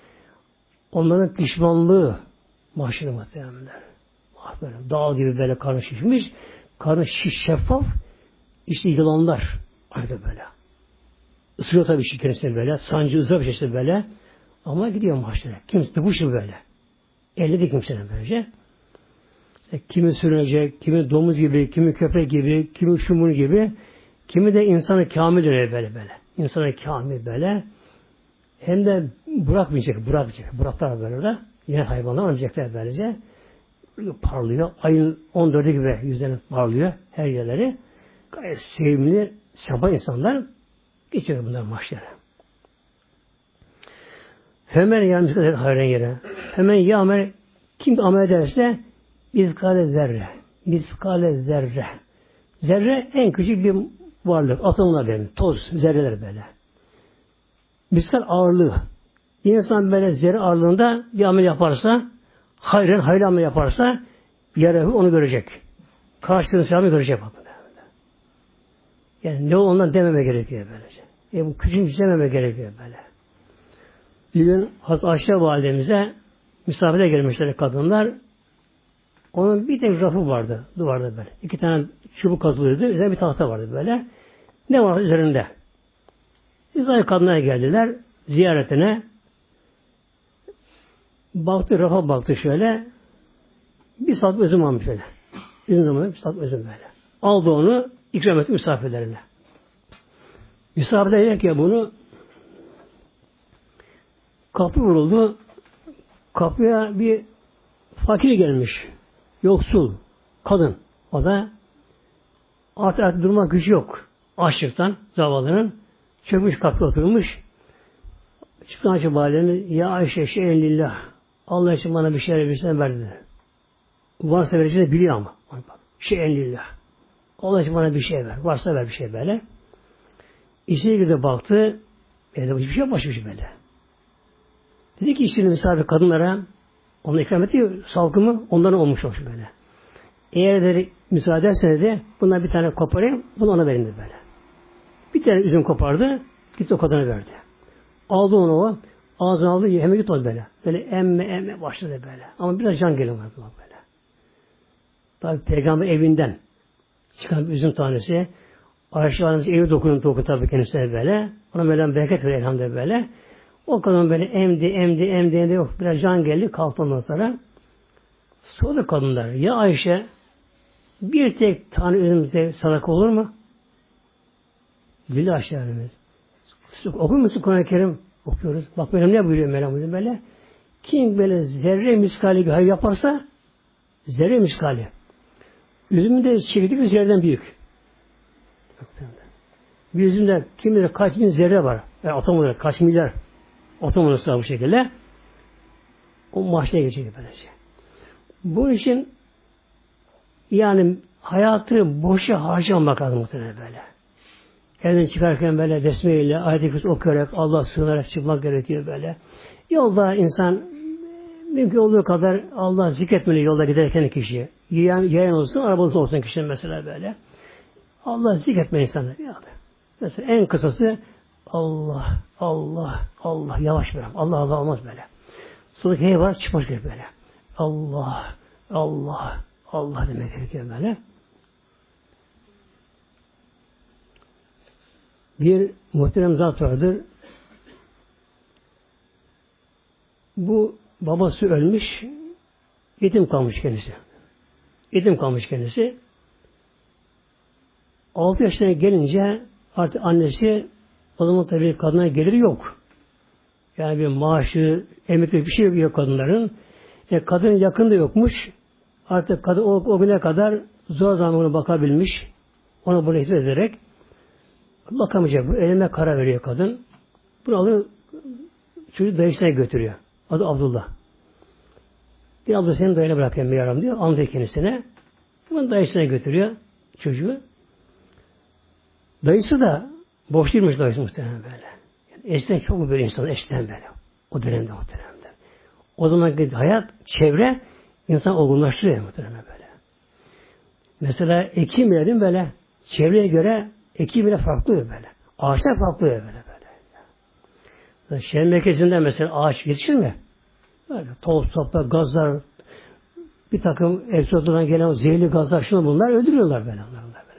Onların pişmanlığı mahşere muhtemelenler. Ah böyle dağ gibi böyle karnı şişmiş. Karnı şiş şeffaf. İşte yılanlar. Ayda böyle. Isırıyor tabii işi kendisine böyle. Sancı ızdırap bir şey böyle. Ama gidiyor mahşere. Kimse de bu şey böyle. Elledi kimsenin böylece. İşte kimi sürünecek, kimi domuz gibi, kimi köpek gibi, kimi şumun gibi. Kimi de insanı kamil dönüyor böyle böyle. İnsanı kamil böyle. Hem de bırakmayacak, bırakmayacak. Buraklar böyle de. Yine hayvanlar olmayacaklar böylece. Parlıyor. Ayın on dördü gibi yüzlerine parlıyor. Her yerleri. Gayet sevimli, sabah insanlar geçiyor bunlar mahşere. Hemen yanlış kadar hayran yere. Hemen ya amel, kim amel ederse bizkale zerre. Bizkale zerre. Zerre en küçük bir varlık. Atomlar derim. Toz, zerreler böyle. Miskal ağırlığı. Bir insan böyle zerre ağırlığında bir amel yaparsa, hayren hayırlı amel yaparsa, yarabbi onu görecek. Karşılığını selamı görecek. Yani ne ondan dememe gerekiyor böylece. E, bu küçümsememe gerekiyor böyle. Bir gün Hazreti Ayşe validemize misafire gelmişler kadınlar. Onun bir tek rafı vardı duvarda böyle. İki tane çubuk kazılıydı. Üzerinde bir tahta vardı böyle. Ne var üzerinde? İzrail kadınlar geldiler ziyaretine. Baktı, rafa baktı şöyle. Bir saat üzüm almış şöyle. Üzüm zamanı bir saat üzüm böyle. Aldı onu, ikram etti misafirlerine. Misafirler dedik ya bunu, kapı vuruldu. Kapıya bir fakir gelmiş. Yoksul. Kadın. O da artık, artık durma gücü yok. Açlıktan zavallının. Çökmüş kapıda oturmuş. Çıkan Ayşe validemiz, ya Ayşe şeyen lillah. Allah için bana bir şey verirsen ver dedi. Varsa vereceğini biliyor ama. Şeyen lillah. Allah için bana bir şey ver. Varsa ver bir şey böyle. İçeri girdi baktı. Evde hiçbir şey başlamış böyle. Dedi ki içeri misafir kadınlara ona ikram etti salgımı onların olmuş olmuş böyle. Eğer dedi müsaade ederseniz de bundan bir tane koparayım bunu ona verin dedi böyle. Bir tane üzüm kopardı gitti o kadına verdi. Aldı onu o ağzına aldı hemen gitti o böyle. Böyle emme emme başladı böyle. Ama biraz can geliyor böyle. Tabi peygamber evinden çıkan bir üzüm tanesi Ayşe Hanım'ın evi dokunup dokun tabi kendisine böyle. Ona böyle bereket veriyor elhamdülillah böyle. O kadın böyle emdi, emdi, emdi, emdi. Yok, biraz can geldi, kalktı ondan sonra. Sonra kadınlar, ya Ayşe bir tek tane üzümümüzde sadaka olur mu? Bildi Ayşe Hanım'ız. Okur musun Kur'an-ı Kerim? Okuyoruz. Bak benim ne buyuruyor Mevlam buyuruyor böyle. Kim böyle zerre miskali bir hayır yaparsa zerre miskali. Üzümün de çekirdeği zerreden büyük. Bir üzümde kim bilir kaç bin zerre var. Yani atom olarak kaç milyar atom olarak bu şekilde. O mahşere geçecek böylece. Bu için yani hayatı boşa harcamamak lazım muhtemelen böyle. Evden çıkarken böyle besmeyle ayet-i kürsi okuyarak Allah sığınarak çıkmak gerekiyor böyle. Yolda insan mümkün olduğu kadar Allah zikretmeli yolda giderken kişiye. Yayan, yayan olsun, arabası olsun kişinin mesela böyle. Allah zikretmeli insanlar. Mesela en kısası Allah, Allah, Allah yavaş bırak. Allah Allah olmaz böyle. Sonra hey var çıkmış gibi böyle. Allah, Allah, Allah demek gerekiyor böyle. Bir muhterem zat vardır. Bu babası ölmüş, yetim kalmış kendisi. Yetim kalmış kendisi. Altı yaşına gelince artık annesi o zaman tabii kadına geliri yok. Yani bir maaşı, emekli bir şey yok kadınların. E, kadın yakında yokmuş. Artık kadın o, o güne kadar zor zamanına bakabilmiş. Ona bunu hizmet ederek bakamayacak. Bu eline karar veriyor kadın. Bunu alıyor çocuğu dayısına götürüyor. Adı Abdullah. Bir Abdullah senin dayına bırakayım bir yaram diyor. Anlıyor kendisine. Bunu dayısına götürüyor çocuğu. Dayısı da boş değilmiş dayısı muhtemelen böyle. Yani eskiden çok mu böyle insan eskiden böyle. O dönemde muhtemelen. O zaman hayat, çevre insan olgunlaştırıyor muhtemelen böyle. Mesela ekim bile değil mi böyle? Çevreye göre ekim bile farklı böyle. Ağaçlar farklı böyle böyle. Şehir merkezinde mesela ağaç yetişir mi? Böyle toz, toprak, gazlar, bir takım egzozdan gelen zehirli gazlar, şunu bunlar öldürüyorlar böyle. böyle.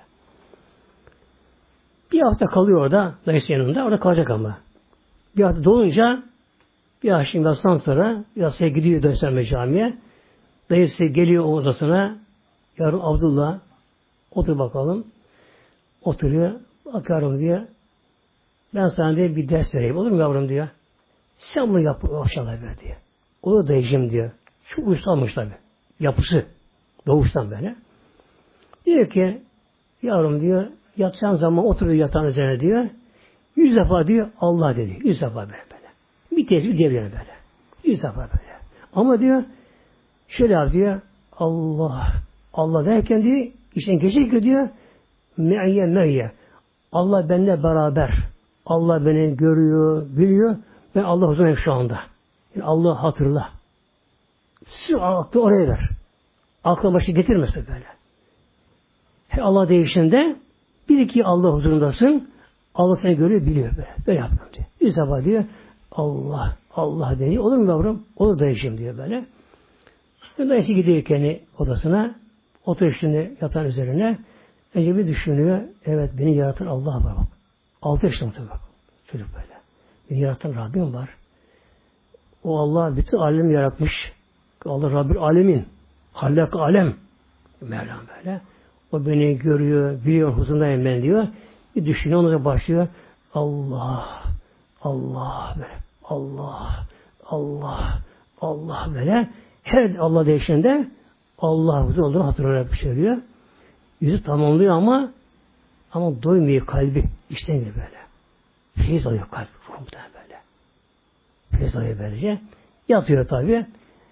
Bir hafta kalıyor orada, dayısı yanında, orada kalacak ama. Bir hafta dolunca bir yaşından sonra yasaya gidiyor dönüşlerme camiye. Dayısı geliyor o odasına. Yarın Abdullah otur bakalım. Oturuyor. Bakarım diyor. Ben sana diye bir ders vereyim. Olur mu yavrum diyor. Sen bunu yap. Maşallah ver diyor. O da dayıcım diyor. Çok uysalmış tabi. Yapısı. Doğuştan böyle. Diyor ki yavrum diyor yatacağın zaman oturuyor yatağın üzerine diyor. Yüz defa diyor Allah dedi. Yüz defa böyle böyle. Bir tesbih diyebilir böyle. Yüz defa böyle. Ama diyor şöyle yap diyor. Allah. Allah derken diyor işten geçecek diyor. Me'ye me'ye. Allah benimle beraber. Allah beni görüyor, biliyor. Ben Allah huzurundayım şu anda. Yani Allah'ı hatırla. Siz aklı oraya ver. Aklına başı getirmesin böyle. Her Allah değişinde bir iki Allah huzurundasın. Allah seni görüyor, biliyor böyle. Böyle yapmam diyor. Bir sabah diyor, Allah, Allah deniyor. Olur mu yavrum? Olur dayıcığım diyor böyle. Dayısı gidiyor kendi odasına. Otur üstünde yatan üzerine. Önce bir düşünüyor. Evet, beni yaratan Allah var bak. Altı yaşında tabii bak. Çocuk böyle. Beni yaratan Rabbim var. O Allah bütün alemi yaratmış. Allah Rabbül Alemin. Hallak alem. Mevlam böyle. O beni görüyor, biliyor, huzurundayım ben diyor. Bir düşünüyor, ona başlıyor. Allah, Allah böyle. Allah, Allah, Allah böyle. Her Allah değişende Allah huzur olduğunu hatırlayarak söylüyor. Yüzü tamamlıyor ama ama doymuyor kalbi. İstemiyor böyle. Feyiz alıyor kalbi. Ruhumdan böyle. Feyiz alıyor böylece. Yatıyor tabi.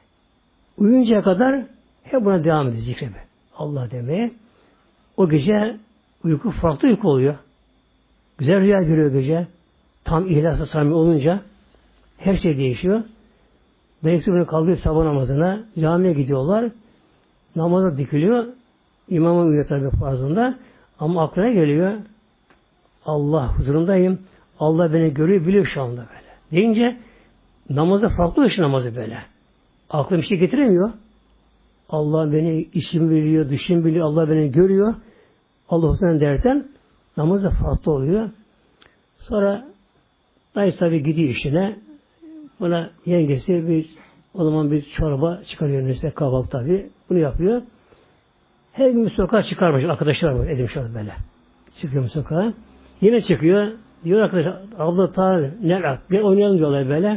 Uyuncaya kadar hep buna devam ediyor zikrebe. Allah demeye. O gece uyku farklı uyku oluyor. Güzel rüya görüyor gece. Tam ihlasla samimi olunca her şey değişiyor. Dayısı bunu kaldırıyor sabah namazına. Camiye gidiyorlar. Namaza dikiliyor. İmamın uyuyor tabi fazlında. Ama aklına geliyor. Allah huzurundayım. Allah beni görüyor, biliyor şu anda böyle. Deyince namazda farklı dışı namazı böyle. Aklına bir şey getiremiyor. Allah beni işim biliyor, dışım biliyor. Allah beni görüyor. Allah huzurundan derken namazda farklı oluyor. Sonra dayısı tabi gidiyor işine. Buna yengesi bir o zaman bir çorba çıkarıyor önüne kahvaltı tabi. Bunu yapıyor. Her gün bir sokağa çıkarmış. Arkadaşlar var. Edim şöyle böyle. Çıkıyor sokağa. Yine çıkıyor. Diyor arkadaşlar abla ta ne gel oynayalım diyorlar böyle.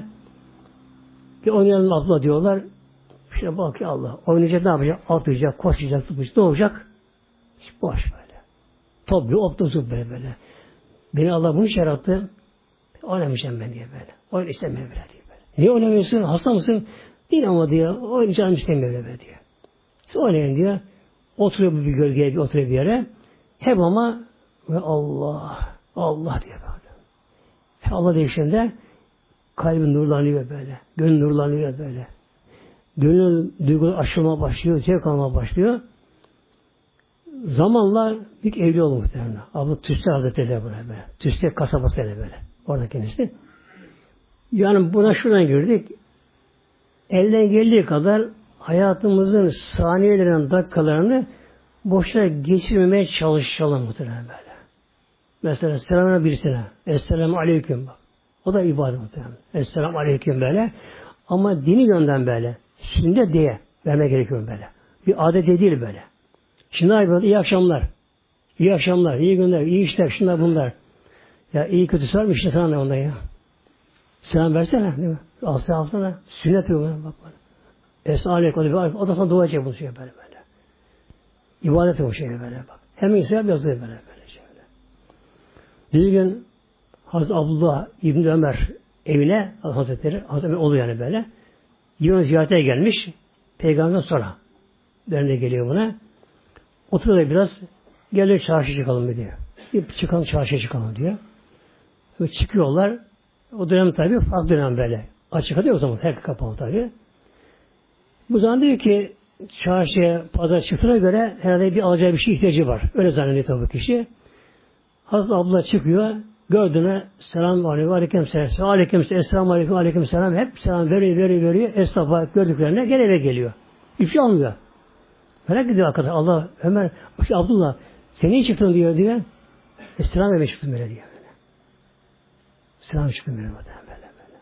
Gel oynayalım abla diyorlar. İşte bak ya Allah. Oynayacak ne yapacak? Atlayacak, koşacak, sıpışacak. Ne olacak? Hiç boş böyle. Topluyor, optozup böyle böyle. Beni Allah bunu yarattı. Oynamayacağım ben diye böyle. Oyun istemiyorum böyle diye böyle. Niye oynamıyorsun? Hasta mısın? Değil ama diyor. Oynayacağım istemiyorum böyle diyor. Siz oynayın diyor. Oturuyor bir gölgeye, bir oturuyor bir yere. Hep ama ve Allah, Allah diye böyle. Allah değişinde kalbin nurlanıyor böyle. Gönül nurlanıyor böyle. Gönül duyguları aşılmaya başlıyor, zevk almaya başlıyor. Zamanla bir evli oldu muhtemelen. Abla Tüste Hazretleri böyle. Tüste kasabası böyle. Orada kendisi. Yani buna şuradan girdik. Elden geldiği kadar hayatımızın saniyelerin dakikalarını boşuna geçirmemeye çalışalım muhtemelen böyle. Mesela selamına birisine. Esselamu aleyküm bak. O da ibadet muhtemelen. Esselamu aleyküm böyle. Ama dini yönden böyle. Sünnet diye vermek gerekiyor böyle. Bir adet değil böyle. Şimdi böyle iyi akşamlar. İyi akşamlar, iyi günler, iyi işler, şunlar bunlar. Ya iyi kötü var mı işte sana ne onda ya? Selam versene değil mi? Asya haftada sünnet yok bak bana. Esselamu aleyküm. O da sana dua edecek bu şey böyle böyle. İbadet o şey böyle bak. Hemen sevap yazıyor böyle böyle şey böyle. Bir gün Hazreti Abdullah İbni Ömer evine Hazretleri, Hazretleri oluyor yani böyle. Yine ziyarete gelmiş. Peygamberden sonra. Derine geliyor buna. Oturuyor biraz. Geliyor çarşıya çıkalım diyor. Bir çıkalım çarşıya çıkalım diyor. Ve çıkıyorlar. O dönem tabii farklı dönem böyle. Açık hadi o zaman her kapalı tabii. Bu zaman diyor ki çarşıya pazar çıktığına göre herhalde bir alacağı bir şey ihtiyacı var. Öyle zannediyor tabii kişi. Hazreti abla çıkıyor. Gördüğüne selam aleyküm, aleyküm selam, aleyküm selam, selamun aleyküm, aleyküm selam. Hep selam veriyor, veriyor, veriyor. Esnafa gördüklerine gene eve geliyor. Hiçbir şey almıyor. Merak ediyor arkadaş. Allah, Ömer, Abdullah, sen niye çıktın diyor diye. E, selam vermeye çıktım böyle diyor. Böyle. Selam çıktım böyle böyle. böyle.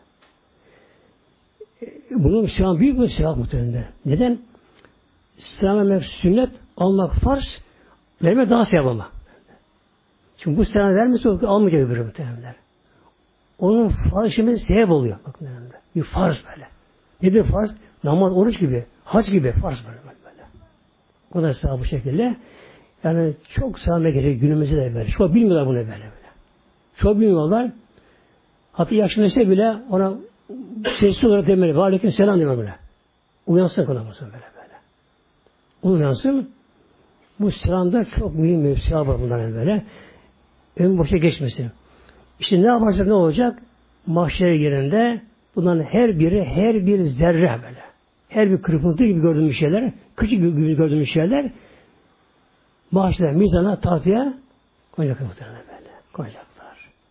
E, bunun selam büyük bir sevap muhtemelen. Neden? Selam vermek sünnet, almak farz, vermek daha sevap ama. Çünkü bu selam vermesi almayacak bir muhtemelen. Onun farz şimdi sebep oluyor. Bakın önünde. Bir farz böyle. Nedir farz? Namaz, oruç gibi, hac gibi farz böyle. böyle. O da sevap bu şekilde. Yani çok sevme gerekiyor günümüzde de böyle. Çok bilmiyorlar bunu böyle böyle. Çok bilmiyorlar. Hatta yaşlanırsa bile ona sesli olarak demeli. Aleyküm selam demeli böyle. Uyansın kılamasın böyle böyle. Uyansın. Bu selamda çok mühim bir sevap var bundan böyle. Ön boşa geçmesin. İşte ne yapacak, ne olacak? Mahşer yerinde bunların her biri, her bir zerre böyle. Her bir kırpıntı gibi gördüğümüz şeyler, küçük gibi gördüğümüz şeyler mahşer, mizana, tartıya koyacaklar muhtemelen böyle. Koyacaklar.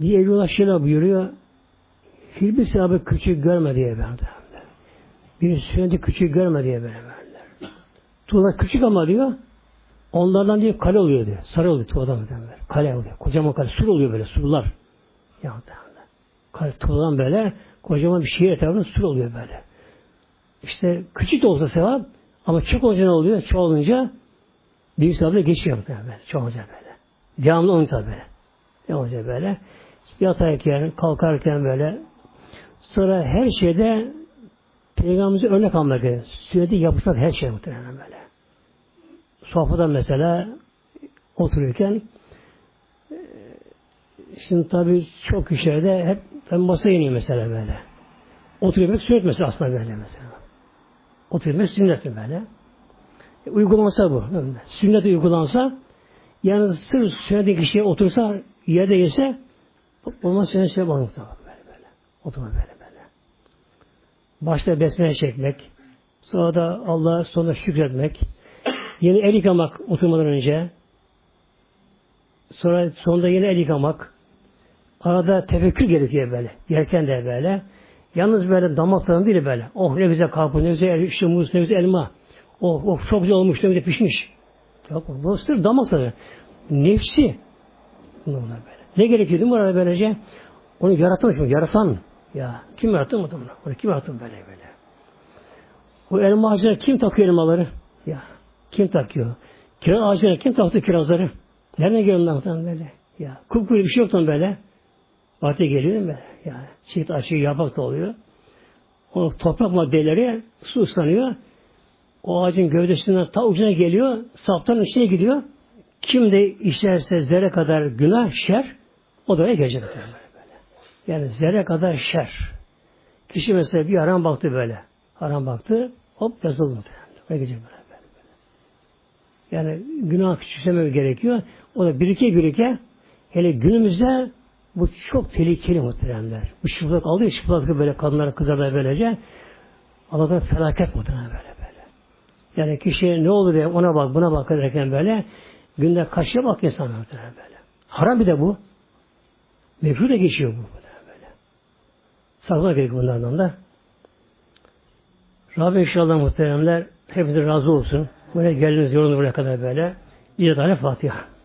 diye Evliyaullah şöyle buyuruyor. Hiçbir sahabe küçük görme diye verdi. Bir sünneti küçük görme diye verdiler. Tuğla küçük ama diyor, onlardan diyor kale oluyor diyor. Sarı oluyor tuğladan böyle. Kale oluyor. Kocaman kale. Sur oluyor böyle. Surlar. Ya kale tuğladan böyle kocaman bir şehir etrafında sur oluyor böyle. İşte küçük de olsa sevap ama çok olunca ne oluyor? Çoğalınca büyük sevapla geçiyor böyle. Çoğalınca böyle. Devamlı onu tabi böyle. Devamlı böyle. Yatarken, kalkarken böyle. Sonra her şeyde Peygamberimize örnek almak gerekiyor. Sürekli yapışmak her şey muhtemelen böyle. Sofrada mesela otururken şimdi tabii çok kişilerde hep tabii masaya iniyor mesela böyle. Oturmak sünnet mesela aslında böyle mesela. Oturmak sünnet böyle. E, uygulansa bu. Sünnet uygulansa yani sırf sünnet kişiye otursa yerde yese olmaz sünnet şey bağlı böyle böyle. Oturma böyle böyle. Başta besmele çekmek, sonra da Allah'a sonra şükretmek, yeni el yıkamak oturmadan önce, sonra sonunda yeni el yıkamak, arada tefekkür gerekiyor böyle, yerken de böyle, yalnız böyle damak tadı değil böyle, oh ne güzel karpuz, ne güzel işte muz, ne güzel elma, oh, oh çok güzel olmuş, ne güzel pişmiş. Yok, bu sırf damak tadı, nefsi, böyle. Ne gerekiyor değil mi orada böylece? Onu yaratmış mı? Yaratan ya. Kim yarattı mı bunu? Onu kim yarattı böyle böyle? O elma ağacına kim takıyor elmaları? Ya. Kim takıyor? Kiraz ağacına kim taktı kirazları? Nereden geliyor ondan böyle? Ya. Kupkuru bir şey yoktan böyle. Bahçe geliyor mu? Ya. Çift açığı yaprak da oluyor. O toprak maddeleri su ıslanıyor. O ağacın gövdesinden ta ucuna geliyor. Sapların içine gidiyor. Kim de işlerse zerre kadar günah, şer o da oraya gelecek. Yani zerre kadar şer. Kişi mesela bir haram baktı böyle. Haram baktı, hop yazıldı. Oraya gelecek böyle, böyle, böyle. Yani günah küçümsemek gerekiyor. O da birike birike hele günümüzde bu çok tehlikeli muhteremler. Bu çıplak alıyor, çıplaklığı böyle kadınlara kızarlar böylece. Allah'tan felaket muhterem böyle böyle. Yani kişiye ne olur diye ona bak buna bak derken böyle günde kaçıya bak insan muhterem böyle. Haram bir de bu. Mekruh da geçiyor bu. Sakla gerek bunlardan da. Rabbim inşallah muhteremler hepinize razı olsun. Buraya geldiniz yorulun buraya kadar böyle. Bir tane Fatiha.